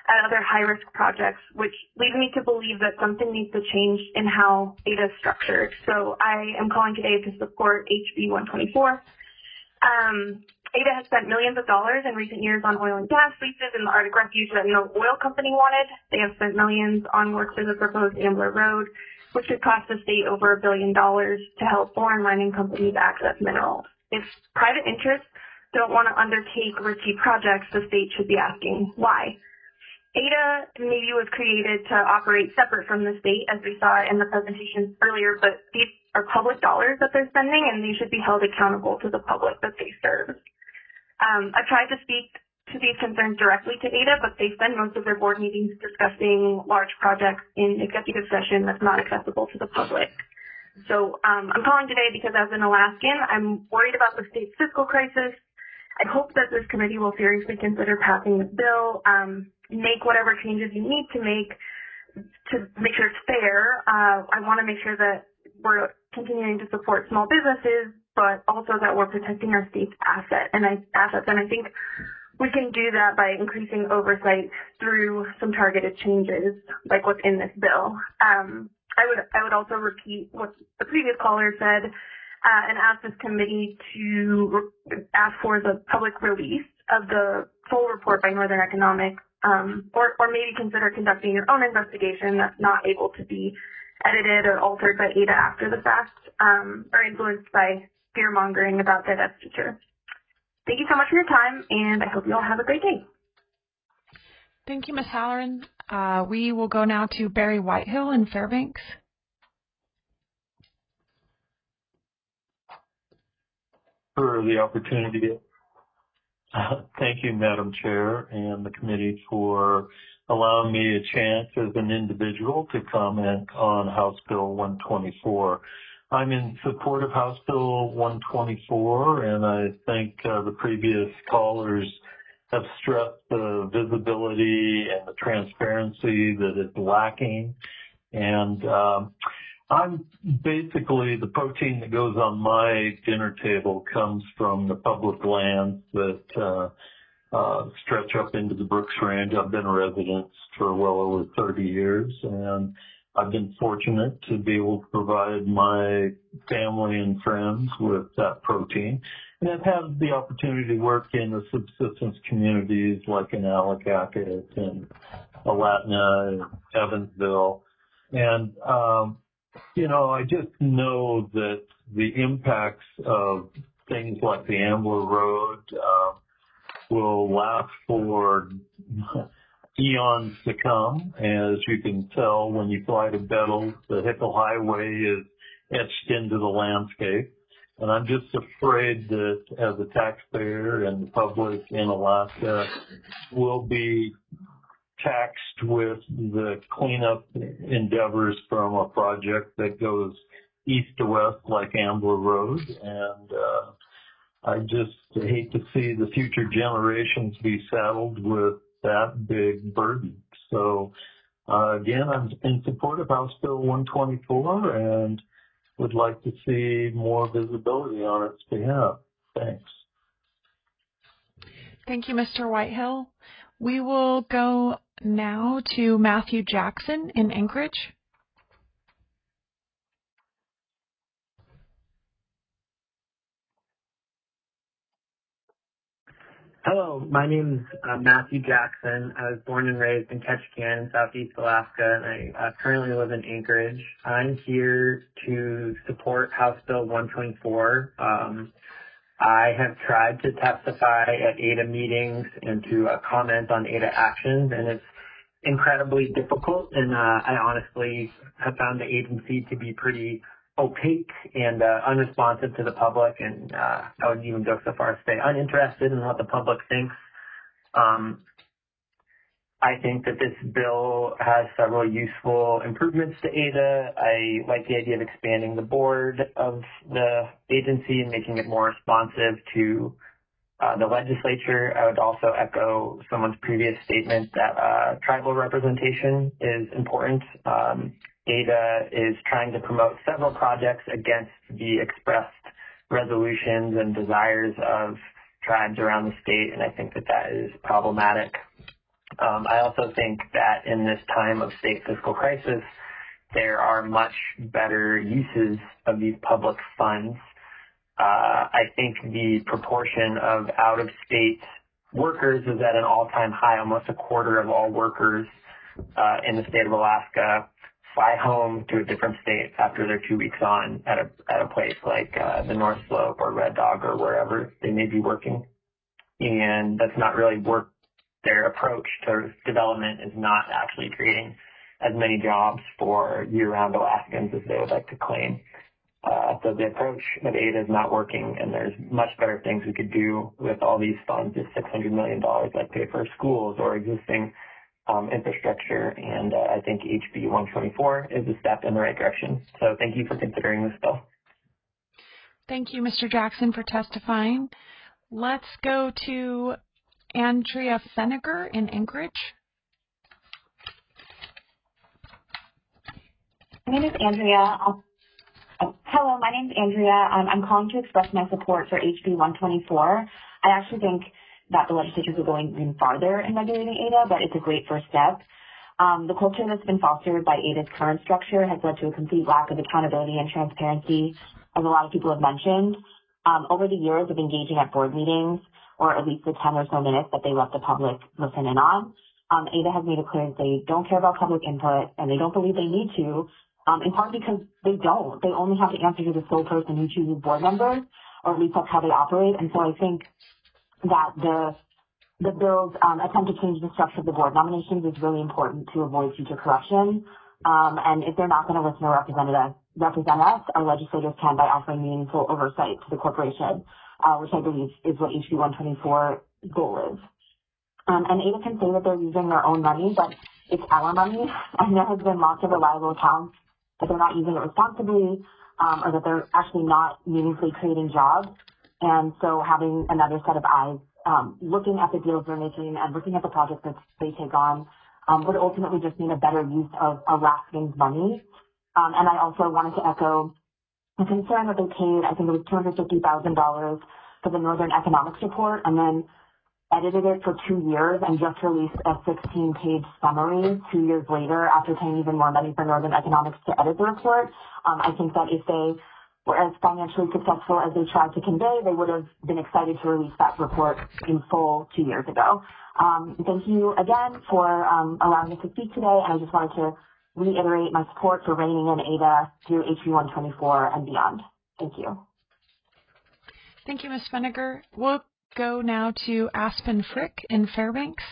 at other high-risk projects, which leads me to believe that something needs to change in how ADA is structured. So I am calling today to support HB 124. ADA has spent millions of dollars in recent years on oil and gas leases in the Arctic Refuge that no oil company wanted. They have spent millions on work to the proposed Ambler Road, which could cost the state over $1 billion to help foreign mining companies access minerals. If private interests don't want to undertake risky projects, the state should be asking why. ADA maybe was created to operate separate from the state, as we saw in the presentation earlier, but these are public dollars that they're spending, and they should be held accountable to the public that they serve. I've tried to speak to these concerns directly to ADA, but they spend most of their board meetings discussing large projects in executive session that's not accessible to the public. So I'm calling today because as an Alaskan, I'm worried about the state's fiscal crisis. I hope that this committee will seriously consider passing this bill, make whatever changes you need to make sure it's fair. I want to make sure that we're continuing to support small businesses, but also that we're protecting our state's assets. And I think we can do that by increasing oversight through some targeted changes, like what's in this bill. I would also repeat what the previous caller said and ask this committee to ask for the public release of the full report by Northern Economic, or maybe consider conducting your own investigation that's not able to be edited or altered by ADA after the fact, or influenced by fear-mongering about divestiture. Thank you so much for your time, and I hope you all have a great day. Thank you, Ms. Halloran. We will go now to Barry Whitehill in Fairbanks. For the opportunity. Thank you, Madam Chair, and the committee for allowing me a chance as an individual to comment on House Bill 124. I'm in support of House Bill 124, and I think the previous callers have stressed the visibility and the transparency that is lacking. And I'm basically, the protein that goes on my dinner table comes from the public lands that stretch up into the Brooks Range. I've been a resident for well over 30 years, and I've been fortunate to be able to provide my family and friends with that protein. And I've had the opportunity to work in the subsistence communities like in Allagacket and Alatna and Evansville. And, I just know that the impacts of things like the Ambler Road will last for eons to come. As you can tell, when you fly to Bettles, the Hickle Highway is etched into the landscape. And I'm just afraid that as a taxpayer and the public in Alaska will be taxed with the cleanup endeavors from a project that goes east to west like Ambler Road. And I just hate to see the future generations be saddled with that big burden. So, again, I'm in support of House Bill 124 and would like to see more visibility on its behalf. Thanks. Thank you, Mr. Whitehill. We will go now to Matthew Jackson in Anchorage. Hello, my name is Matthew Jackson. I was born and raised in Ketchikan in Southeast Alaska, and I currently live in Anchorage. I'm here to support House Bill 124. I have tried to testify at ADA meetings and to comment on ADA actions, and it's incredibly difficult, and I honestly have found the agency to be pretty opaque and unresponsive to the public, and I would even go so far as to say uninterested in what the public thinks. I think that this bill has several useful improvements to ADA. I like the idea of expanding the board of the agency and making it more responsive to the legislature. I would also echo someone's previous statement that tribal representation is important. ADA is trying to promote several projects against the expressed resolutions and desires of tribes around the state, and I think that that is problematic. I also think that in this time of state fiscal crisis, there are much better uses of these public funds. I think the proportion of out-of-state workers is at an all-time high. Almost a quarter of all workers in the state of Alaska fly home to a different state after they're 2 weeks on at a place like the North Slope or Red Dog or wherever they may be working. And that's not really work. Their approach to development is not actually creating as many jobs for year-round Alaskans as they would like to claim. So the approach of ADA is not working, and there's much better things we could do with all these funds, this $600 million, like pay for schools or existing infrastructure. And I think HB 124 is a step in the right direction. So thank you for considering this bill. Thank you, Mr. Jackson, for testifying. Let's go to Andrea Feniger in Anchorage. My name is Andrea. Hello, my name is Andrea. I'm calling to express my support for HB 124. I actually think that the legislature is going even farther in regulating ADA, but it's a great first step. The culture that's been fostered by ADA's current structure has led to a complete lack of accountability and transparency, as a lot of people have mentioned. Over the years of engaging at board meetings, or at least the 10 or so minutes that they let the public listen in on, ADA has made it clear that they don't care about public input and they don't believe they need to, in part because they don't. They only have to answer to the sole person who chooses board members, or at least that's how they operate. And so I think that the bill's attempt to change the structure of the board nominations is really important to avoid future corruption. And if they're not going to listen or represent us, our legislators can by offering meaningful oversight to the corporation, which I believe is what HB 124's goal is. And ADA can say that they're using their own money, but it's our money, and there has been lots of reliable accounts that they're not using it responsibly, or that they're actually not meaningfully creating jobs. And so having another set of eyes looking at the deals they're making and looking at the projects that they take on would ultimately just mean a better use of Alaskans' money. And I also wanted to echo the concern that they paid, I think it was $250,000 for the Northern Economics Report, and then edited it for 2 years and just released a 16-page summary 2 years later after paying even more money for Northern Economics to edit the report. I think that if they were as financially successful as they tried to convey, they would have been excited to release that report in full 2 years ago. Thank you again for allowing me to speak today, and I just wanted to reiterate my support for reining in ADA through HB 124 and beyond. Thank you. Thank you, Ms. Feniger. We'll go now to Aspen Frick in Fairbanks.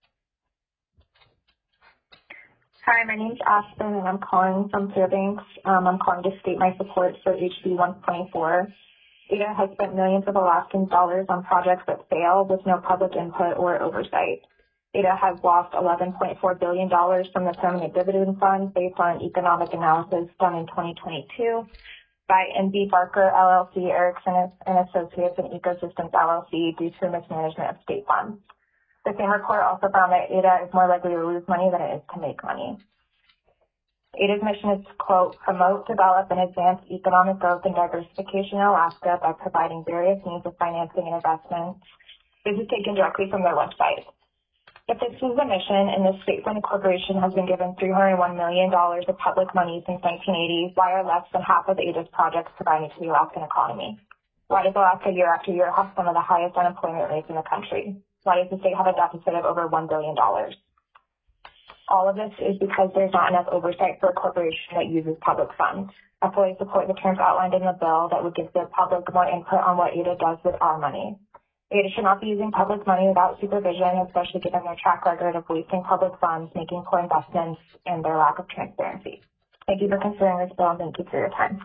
Hi, my name's Aspen, and I'm calling from Fairbanks. I'm calling to state my support for HB 124. ADA has spent millions of Alaskan dollars on projects that fail with no public input or oversight. ADA has lost $11.4 billion from the Permanent Dividend Fund based on an economic analysis done in 2022 by NB Barker, LLC, Erickson and Associates, and Ecosystems, LLC, due to mismanagement of state funds. The same report also found that ADA is more likely to lose money than it is to make money. ADA's mission is to, quote, promote, develop, and advance economic growth and diversification in Alaska by providing various means of financing and investment. This is taken directly from their website. If this is the mission, and this state-funded corporation has been given $301 million of public money since 1980, why are less than half of ADA's projects provided to the Alaskan economy? Why does Alaska year after year have some of the highest unemployment rates in the country? Why does the state have a deficit of over $1 billion? All of this is because there's not enough oversight for a corporation that uses public funds. I fully support the terms outlined in the bill that would give the public more input on what ADA does with our money. ADA should not be using public money without supervision, especially given their track record of wasting public funds, making poor investments, and their lack of transparency. Thank you for considering this bill, and thank you for your time.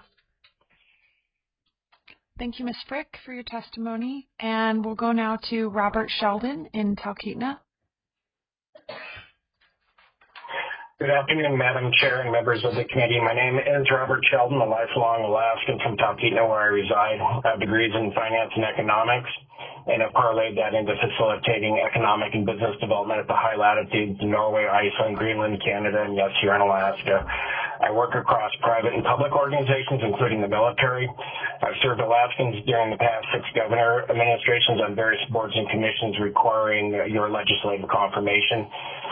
Thank you, Ms. Frick, for your testimony. And we'll go now to Robert Sheldon in Talkeetna. Good afternoon, Madam Chair and members of the committee. My name is Robert Sheldon, a lifelong Alaskan from Talkeetna, where I reside. I have degrees in finance and economics, and have parlayed that into facilitating economic and business development at the high latitudes in Norway, Iceland, Greenland, Canada, and yes, here in Alaska. I work across private and public organizations, including the military. I've served Alaskans during the past 6 governor administrations on various boards and commissions requiring your legislative confirmation.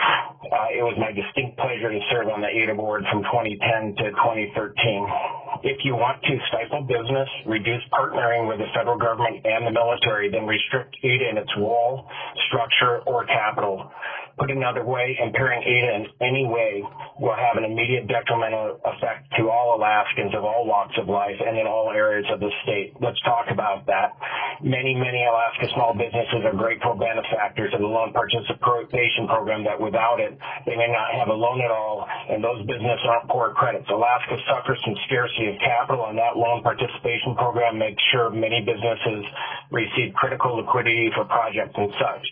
It was my distinct pleasure to serve on the ADA board from 2010 to 2013. If you want to stifle business, reduce partnering with the federal government and the military, then restrict ADA in its wall, structure, or capital. Put another way, impairing ADA in any way will have an immediate detrimental effect to all Alaskans of all walks of life and in all areas of the state. Let's talk about that. Many Alaska small businesses are grateful benefactors of the loan participation program that without it, they may not have a loan at all, and those businesses aren't poor credits. Alaska suffers from scarcity of capital, and that loan participation program makes sure many businesses receive critical liquidity for projects and such.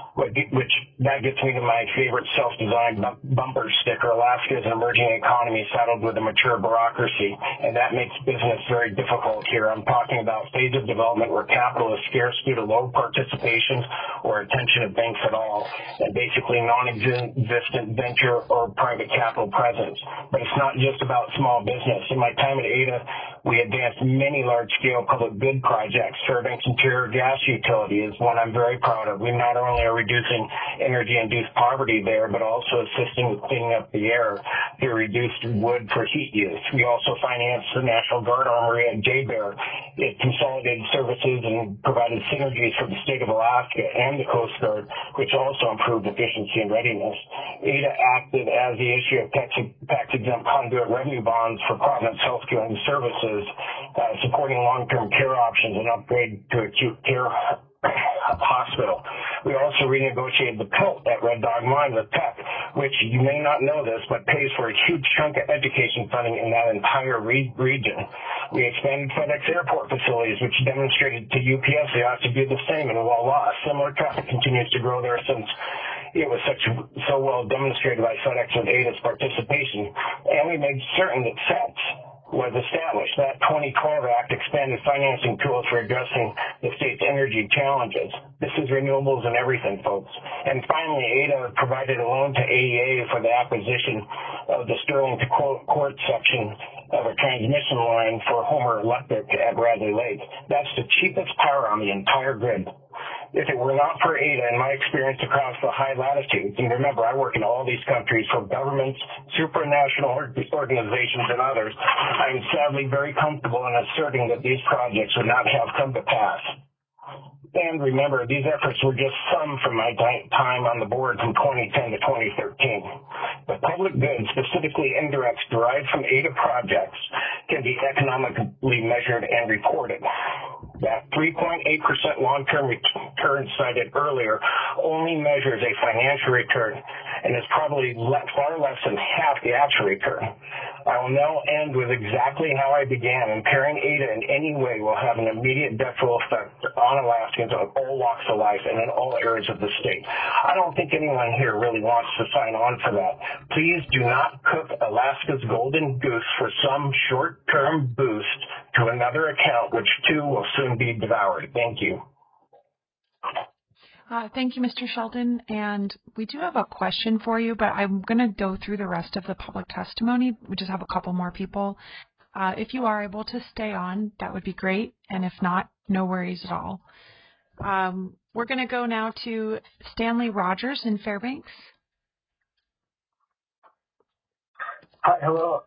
Which that gets me to my favorite self-designed bumper sticker. Alaska is an emerging economy saddled with a mature bureaucracy, and that makes business very difficult here. I'm talking about phase of development where capital is scarce due to low participation or attention of banks at all, and basically non-existent venture or private capital presence. But it's not just about small business. In my time at ADA, we advanced many large-scale public good projects. Fairbanks Interior Gas Utility is one I'm very proud of. We not only are reducing energy-induced poverty there, but also assisting with cleaning up the air through reduced wood for heat use. We also financed the National Guard Armory at J-Bear. It consolidated services and provided synergies for the state of Alaska and the Coast Guard, which also improved efficiency and readiness. ADA acted as the issue of tax-exempt conduit revenue bonds for Providence Healthcare and Services, supporting long-term care options and upgrade to acute care hospital. We also renegotiated the PILT at Red Dog Mine with PEC, which you may not know this, but pays for a huge chunk of education funding in that entire region. We expanded FedEx airport facilities, which demonstrated to UPS they ought to do the same, and voila, similar traffic continues to grow there since it was so well demonstrated by FedEx with ADA's participation. And we made certain that SETS was established. That 2012 Act expanded financing tools for addressing the state's energy challenges. This is renewables and everything, folks. And finally, ADA provided a loan to AEA for the acquisition of the Sterling to Quartz section of a transmission line for Homer Electric at Bradley Lake. That's the cheapest power on the entire grid. If it were not for ADA and my experience across the high latitudes, and remember, I work in all these countries for governments, supranational organizations, and others, I am sadly very comfortable in asserting that these projects would not have come to pass. And remember, these efforts were just some from my time on the board from 2010 to 2013. The public good, specifically indirects derived from ADA projects, can be economically measured and reported. That 3.8% long-term return cited earlier only measures a financial return and is probably far less than half the actual return. I will now end with exactly how I began. Impairing ADA in any way will have an immediate detrimental effect on Alaskans of all walks of life and in all areas of the state. I don't think anyone here really wants to sign on for that. Please do not cook Alaska's golden goose for some short-term boost to another account, which too will soon be devoured. Thank you. Thank you, Mr. Sheldon. And we do have a question for you, but I'm going to go through the rest of the public testimony. We just have a couple more people. If you are able to stay on, that would be great. And if not, no worries at all. We're going to go now to Stanley Rogers in Fairbanks. Hi, hello.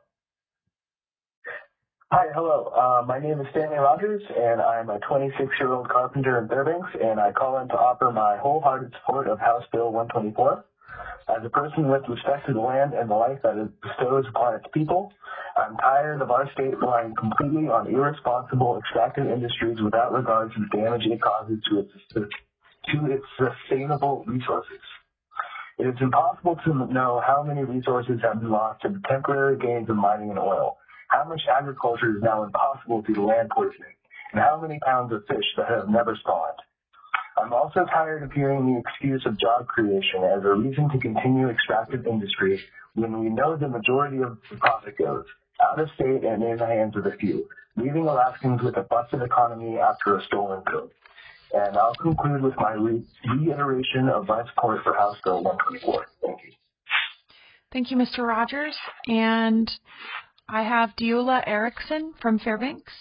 My name is Stanley Rogers, and I'm a 26-year-old carpenter in Fairbanks, and I call in to offer my wholehearted support of House Bill 124. As a person with respect to the land and the life that it bestows upon its people, I'm tired of our state relying completely on irresponsible extractive industries without regard to the damage it causes to its sustainable resources. It is impossible to know how many resources have been lost to the temporary gains of mining and oil, how much agriculture is now impossible due to land poisoning, and how many pounds of fish that have never spawned. I'm also tired of hearing the excuse of job creation as a reason to continue extractive industry when we know the majority of the profit goes out of state and in the hands of a few, leaving Alaskans with a busted economy after a stolen code. And I'll conclude with my reiteration of my support for House Bill 124. Thank you. Thank you, Mr. Rogers. And I have Deola Erickson from Fairbanks.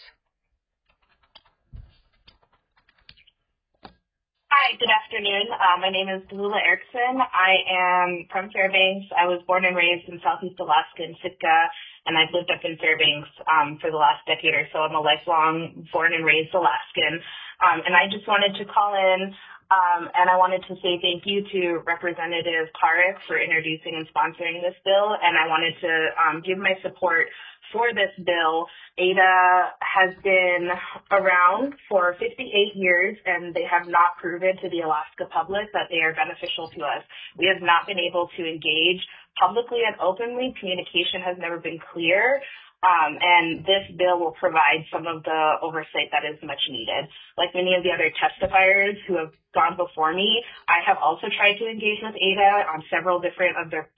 Hi, good afternoon. My name is Deola Erickson. I am from Fairbanks. I was born and raised in Southeast Alaska in Sitka, and I've lived up in Fairbanks for the last decade or so. I'm a lifelong born and raised Alaskan. And I just wanted to call in and I wanted to say thank you to Representative Carrick for introducing and sponsoring this bill. And I wanted to give my support for this bill. ADA has been around for 58 years, and they have not proven to the Alaska public that they are beneficial to us. We have not been able to engage publicly and openly. Communication has never been clear. And this bill will provide some of the oversight that is much needed. Like many of the other testifiers who have gone before me, I have also tried to engage with ADA on several different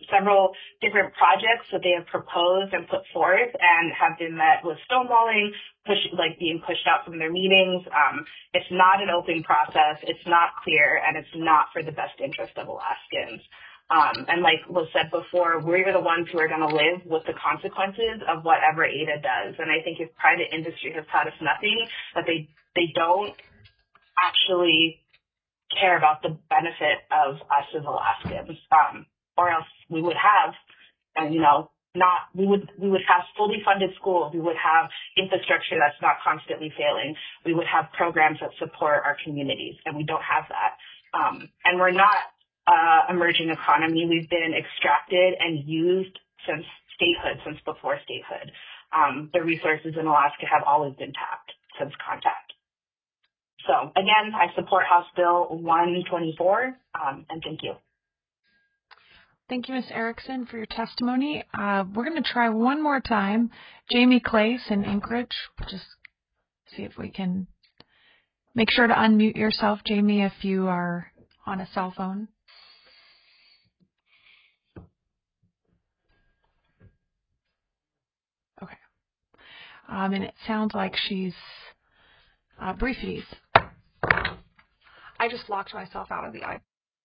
projects that they have proposed and put forth, and have been met with stonewalling, being pushed out from their meetings. It's not an open process. It's not clear, and it's not for the best interest of Alaskans. And like was said before, we're the ones who are going to live with the consequences of whatever ADA does. And I think if private industry has taught us nothing, that they don't actually care about the benefit of us as Alaskans, or else we would have, we would have fully funded schools. We would have infrastructure that's not constantly failing. We would have programs that support our communities, and we don't have that. And we're not emerging economy. We've been extracted and used since statehood, since before statehood. The resources in Alaska have always been tapped since contact. So again, I support House Bill 124, and thank you. Thank you, Ms. Erickson, for your testimony. We're going to try one more time. Jamie Clace in Anchorage. Just see if we can make sure to unmute yourself, Jamie, if you are on a cell phone. Okay. And it sounds like she's briefies. I just locked myself out of the iPad.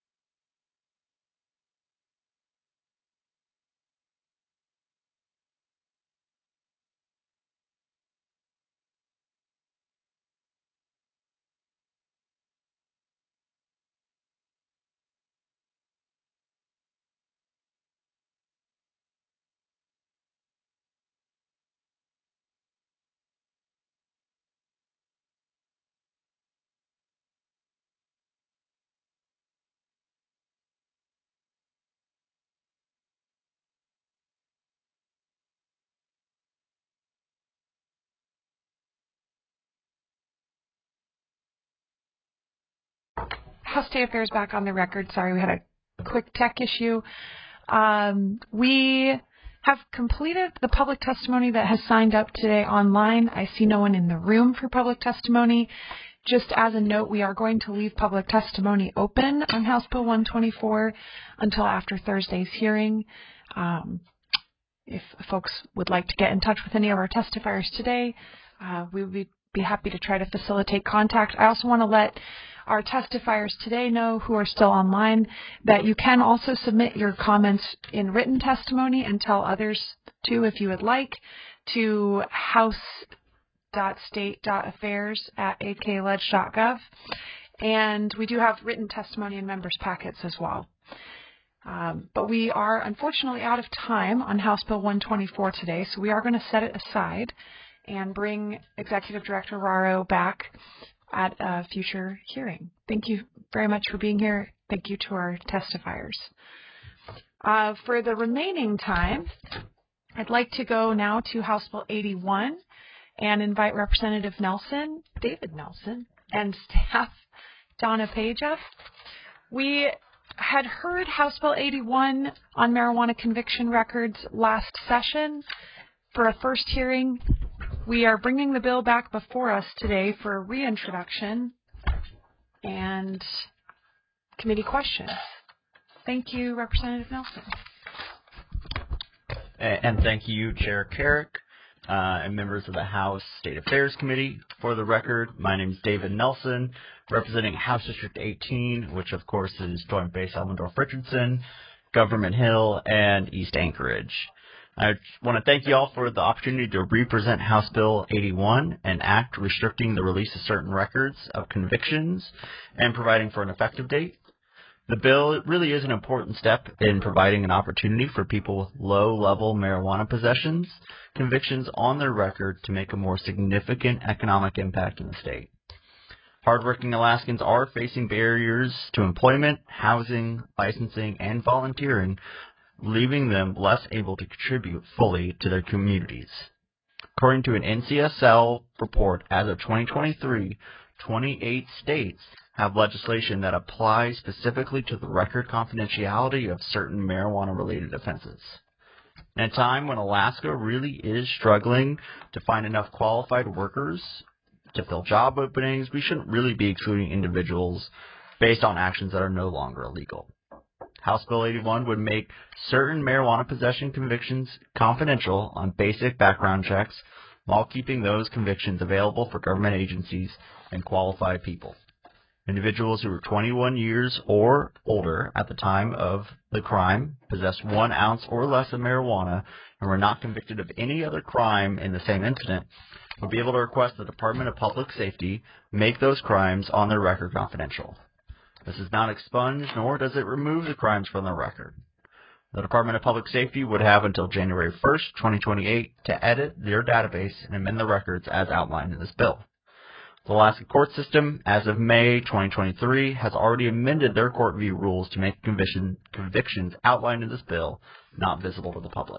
House State Affairs back on the record. Sorry, we had a quick tech issue. We have completed the public testimony that has signed up today online. I see no one in the room for public testimony. Just as a note, we are going to leave public testimony open on House Bill 124 until after Thursday's hearing. If folks would like to get in touch with any of our testifiers today, we would be happy to try to facilitate contact. I also want to let our testifiers today know, who are still online, that you can also submit your comments in written testimony and tell others too, if you would like, to house.state.affairs@akledge.gov. And we do have written testimony in members' packets as well. But we are unfortunately out of time on House Bill 124 today, so we are going to set it aside and bring Executive Director Raro back at a future hearing. Thank you very much for being here. Thank you to our testifiers. For the remaining time, I'd like to go now to House Bill 81 and invite Representative Nelson, David Nelson, and staff Donna Page up. We had heard House Bill 81 on marijuana conviction records last session for a first hearing. We are bringing the bill back before us today for a reintroduction and committee questions. Thank you, Representative Nelson. And thank you, Chair Carrick, and members of the House State Affairs Committee. For the record, my name is David Nelson, representing House District 18, which of course is Joint Base Elmendorf-Richardson, Government Hill, and East Anchorage. I want to thank you all for the opportunity to represent House Bill 81, an act restricting the release of certain records of convictions and providing for an effective date. The bill really is an important step in providing an opportunity for people with low-level marijuana possessions convictions on their record to make a more significant economic impact in the state. Hardworking Alaskans are facing barriers to employment, housing, licensing, and volunteering, leaving them less able to contribute fully to their communities. According to an NCSL report, as of 2023, 28 states have legislation that applies specifically to the record confidentiality of certain marijuana-related offenses. In a time when Alaska really is struggling to find enough qualified workers to fill job openings, we shouldn't really be excluding individuals based on actions that are no longer illegal. House Bill 81 would make certain marijuana possession convictions confidential on basic background checks while keeping those convictions available for government agencies and qualified people. Individuals who were 21 years or older at the time of the crime, possessed 1 ounce or less of marijuana, and were not convicted of any other crime in the same incident, would be able to request the Department of Public Safety make those crimes on their record confidential. This does not expunge, nor does it remove the crimes from their record. The Department of Public Safety would have until January 1st, 2028 to edit their database and amend the records as outlined in this bill. The Alaska court system, as of May 2023, has already amended their court view rules to make convictions outlined in this bill not visible to the public.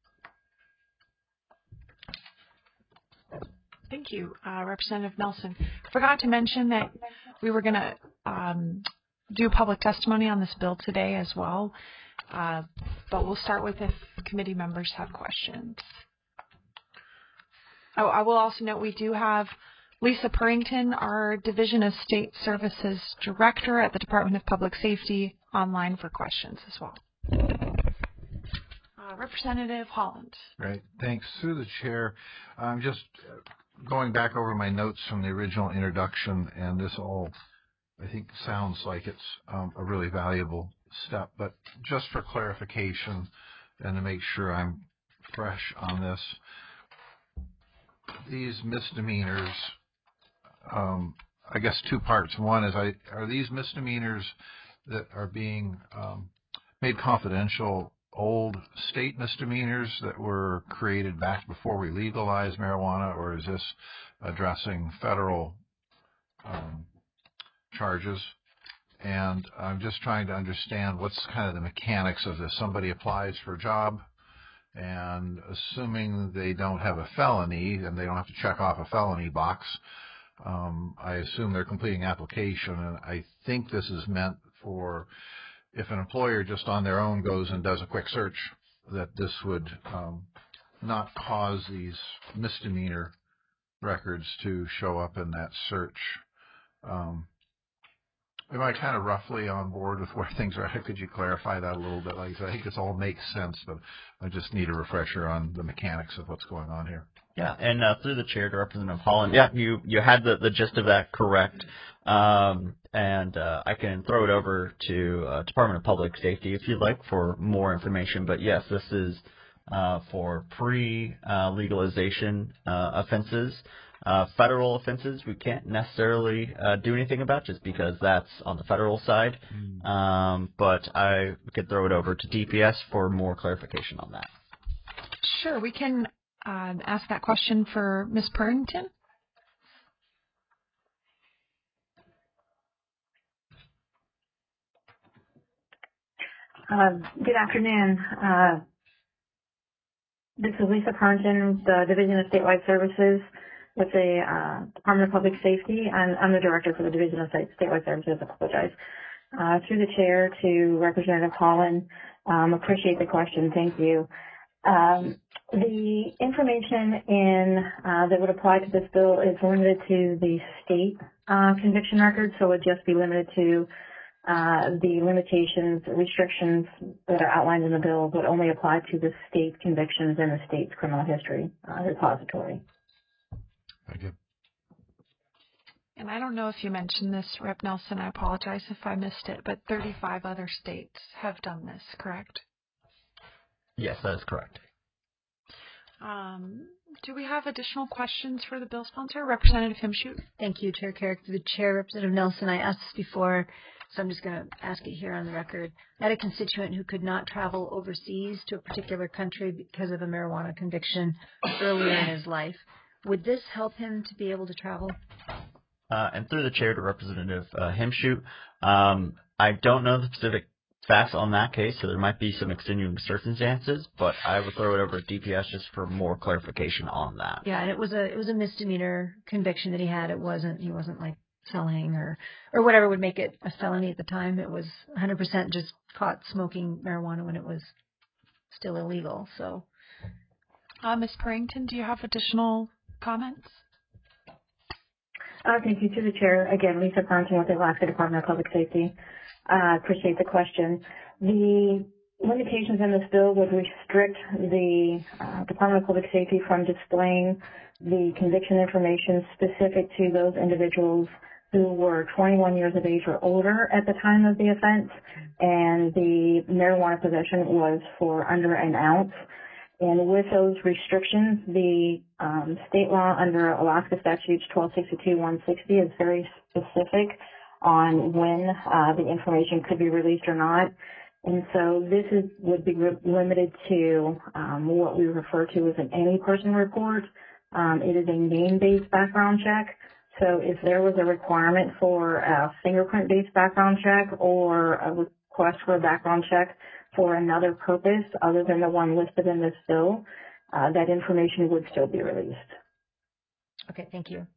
Thank you, Representative Nelson. Forgot to mention that we were going to do public testimony on this bill today as well, but we'll start with if committee members have questions. Oh, I will also note we do have Lisa Purrington, our Division of State Services Director at the Department of Public Safety, online for questions as well. Representative Holland. Right. Thanks. Through the chair, I'm just going back over my notes from the original introduction, and this all, I think, sounds like it's a really valuable step. But just for clarification and to make sure I'm fresh on this, these misdemeanors, I guess 2 parts. One is, are these misdemeanors that are being made confidential old state misdemeanors that were created back before we legalized marijuana, or is this addressing federal charges? And I'm just trying to understand what's kind of the mechanics of this. Somebody applies for a job, and assuming they don't have a felony and they don't have to check off a felony box, I assume they're completing application, and I think this is meant for if an employer just on their own goes and does a quick search, that this would not cause these misdemeanor records to show up in that search. Am I kind of roughly on board with where things are? Could you clarify that a little bit? Like, I think this all makes sense, but I just need a refresher on the mechanics of what's going on here. Yeah, and through the chair to Representative Holland, yeah, you had the gist of that correct. And I can throw it over to Department of Public Safety if you'd like for more information. But yes, this is for pre-legalization offenses. Federal offenses we can't necessarily do anything about just because that's on the federal side. But I could throw it over to DPS for more clarification on that. Sure, we can ask that question for Ms. Purrington. Good afternoon. This is Lisa Purrington, the Division of Statewide Services with the Department of Public Safety. I'm the director for the Division of Statewide Services. I apologize. Through the chair to Representative Holland, appreciate the question. Thank you. The information that would apply to this bill is limited to the state conviction record, so it would just be limited to the limitations, restrictions that are outlined in the bill would only apply to the state convictions and the state's criminal history repository. Thank you. And I don't know if you mentioned this, Rep. Nelson, I apologize if I missed it, but 35 other states have done this, correct? Yes, that is correct. Do we have additional questions for the bill sponsor? Representative Himshoot. Thank you, Chair Carrick. Through the Chair, Representative Nelson, I asked this before, so I'm just going to ask it here on the record. I had a constituent who could not travel overseas to a particular country because of a marijuana conviction earlier in his life. Would this help him to be able to travel? And through the Chair to Representative Himshoot, I don't know the specific facts on that case, so there might be some extenuating circumstances, but I would throw it over to DPS just for more clarification on that. Yeah, and it was a misdemeanor conviction that he had. He wasn't like selling or whatever would make it a felony at the time. It was 100% just caught smoking marijuana when it was still illegal. So, Ms. Parrington, do you have additional comments? Thank you to the Chair. Again, Lisa Parrington with the Alaska Department of Public Safety. Appreciate the question. The limitations in this bill would restrict the Department of Public Safety from displaying the conviction information specific to those individuals who were 21 years of age or older at the time of the offense, and the marijuana possession was for under an ounce. And with those restrictions, the state law under Alaska Statutes 1262-160 is very specific on when the information could be released or not. And so this would be limited to what we refer to as an any person report. It is a name-based background check. So if there was a requirement for a fingerprint-based background check or a request for a background check for another purpose other than the one listed in this bill, that information would still be released. Okay, thank you.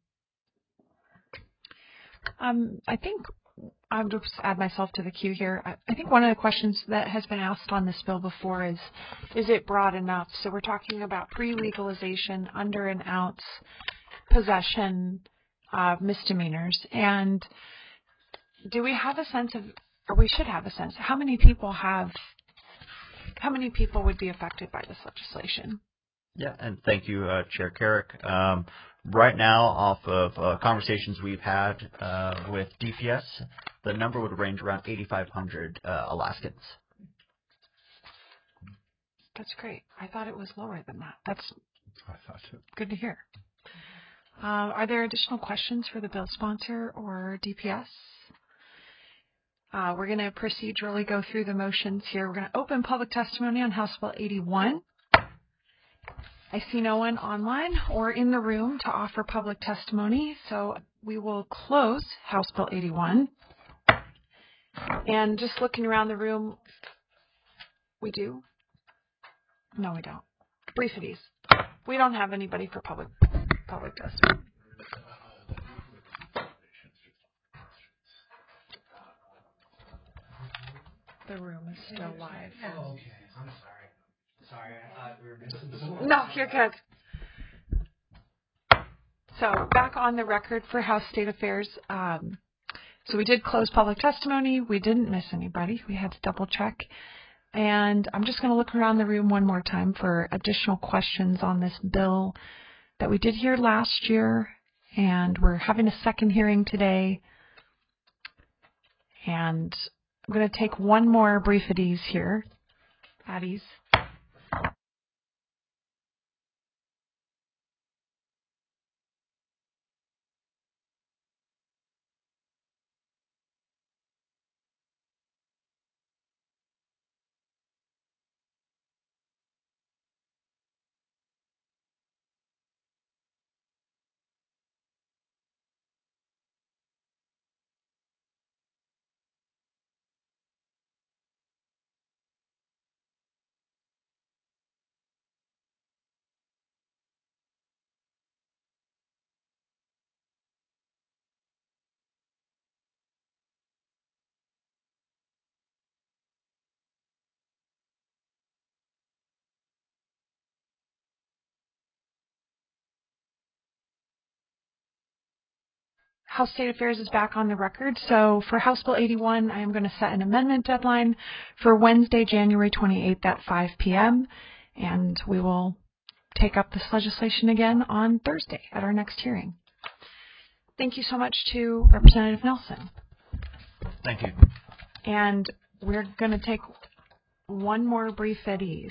I think I'll just add myself to the queue here. I think one of the questions that has been asked on this bill before is it broad enough? So we're talking about pre-legalization, under an ounce, possession, misdemeanors. And do we have a sense of, or we should have a sense, how many people would be affected by this legislation? Yeah, and thank you, Chair Carrick. Right now, off of conversations we've had with DPS, the number would range around 8,500 Alaskans. That's great. I thought it was lower than that. That's good to hear. Are there additional questions for the bill sponsor or DPS? We're going to procedurally go through the motions here. We're going to open public testimony on House Bill 81. I see no one online or in the room to offer public testimony, so we will close House Bill 81. And just looking around the room, we do? No, we don't. Briefities. We don't have anybody for public testimony. The room is still live. Oh, okay. I'm sorry, I thought we were missing before. No, you're good. So back on the record for House State Affairs. So we did close public testimony. We didn't miss anybody. We had to double check. And I'm just going to look around the room one more time for additional questions on this bill that we did hear last year. And we're having a second hearing today. And I'm going to take one more brief at ease here. At ease. House State Affairs is back on the record. So for House Bill 81, I am going to set an amendment deadline for Wednesday, January 28th at 5 p.m. And we will take up this legislation again on Thursday at our next hearing. Thank you so much to Representative Nelson. Thank you. And we're going to take one more brief at ease.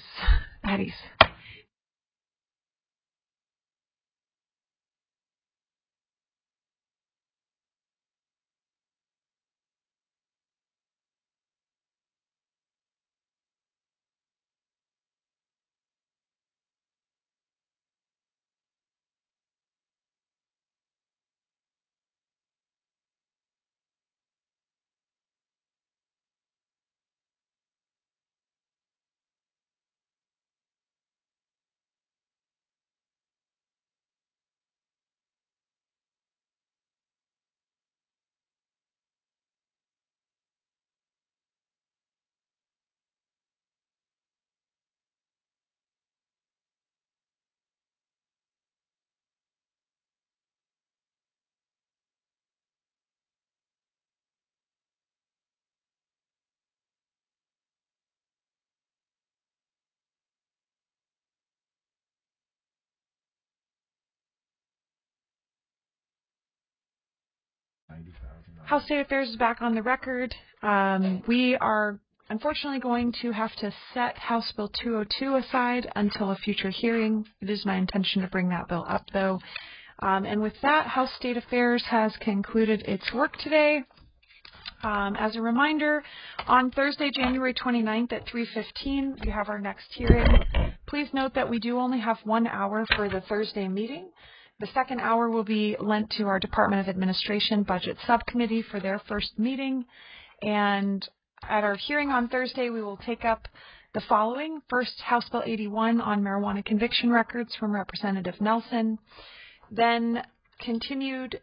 House State Affairs is back on the record. We are unfortunately going to have to set House Bill 202 aside until a future hearing. It is my intention to bring that bill up, though. And with that, House State Affairs has concluded its work today. As a reminder, on Thursday, January 29th at 3:15, we have our next hearing. Please note that we do only have 1 hour for the Thursday meeting. The second hour will be lent to our Department of Administration Budget Subcommittee for their first meeting. And at our hearing on Thursday, we will take up the following. First, House Bill 81 on marijuana conviction records from Representative Nelson. Then continued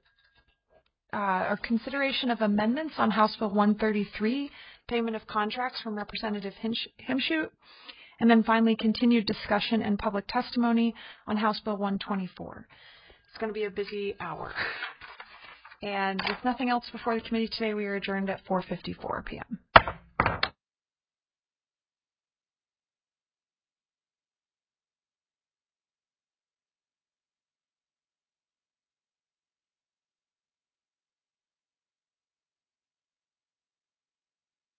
or consideration of amendments on House Bill 133, payment of contracts from Representative Himschoot. And then finally, continued discussion and public testimony on House Bill 124. It's going to be a busy hour. And with nothing else before the committee today, we are adjourned at 4:54 p.m.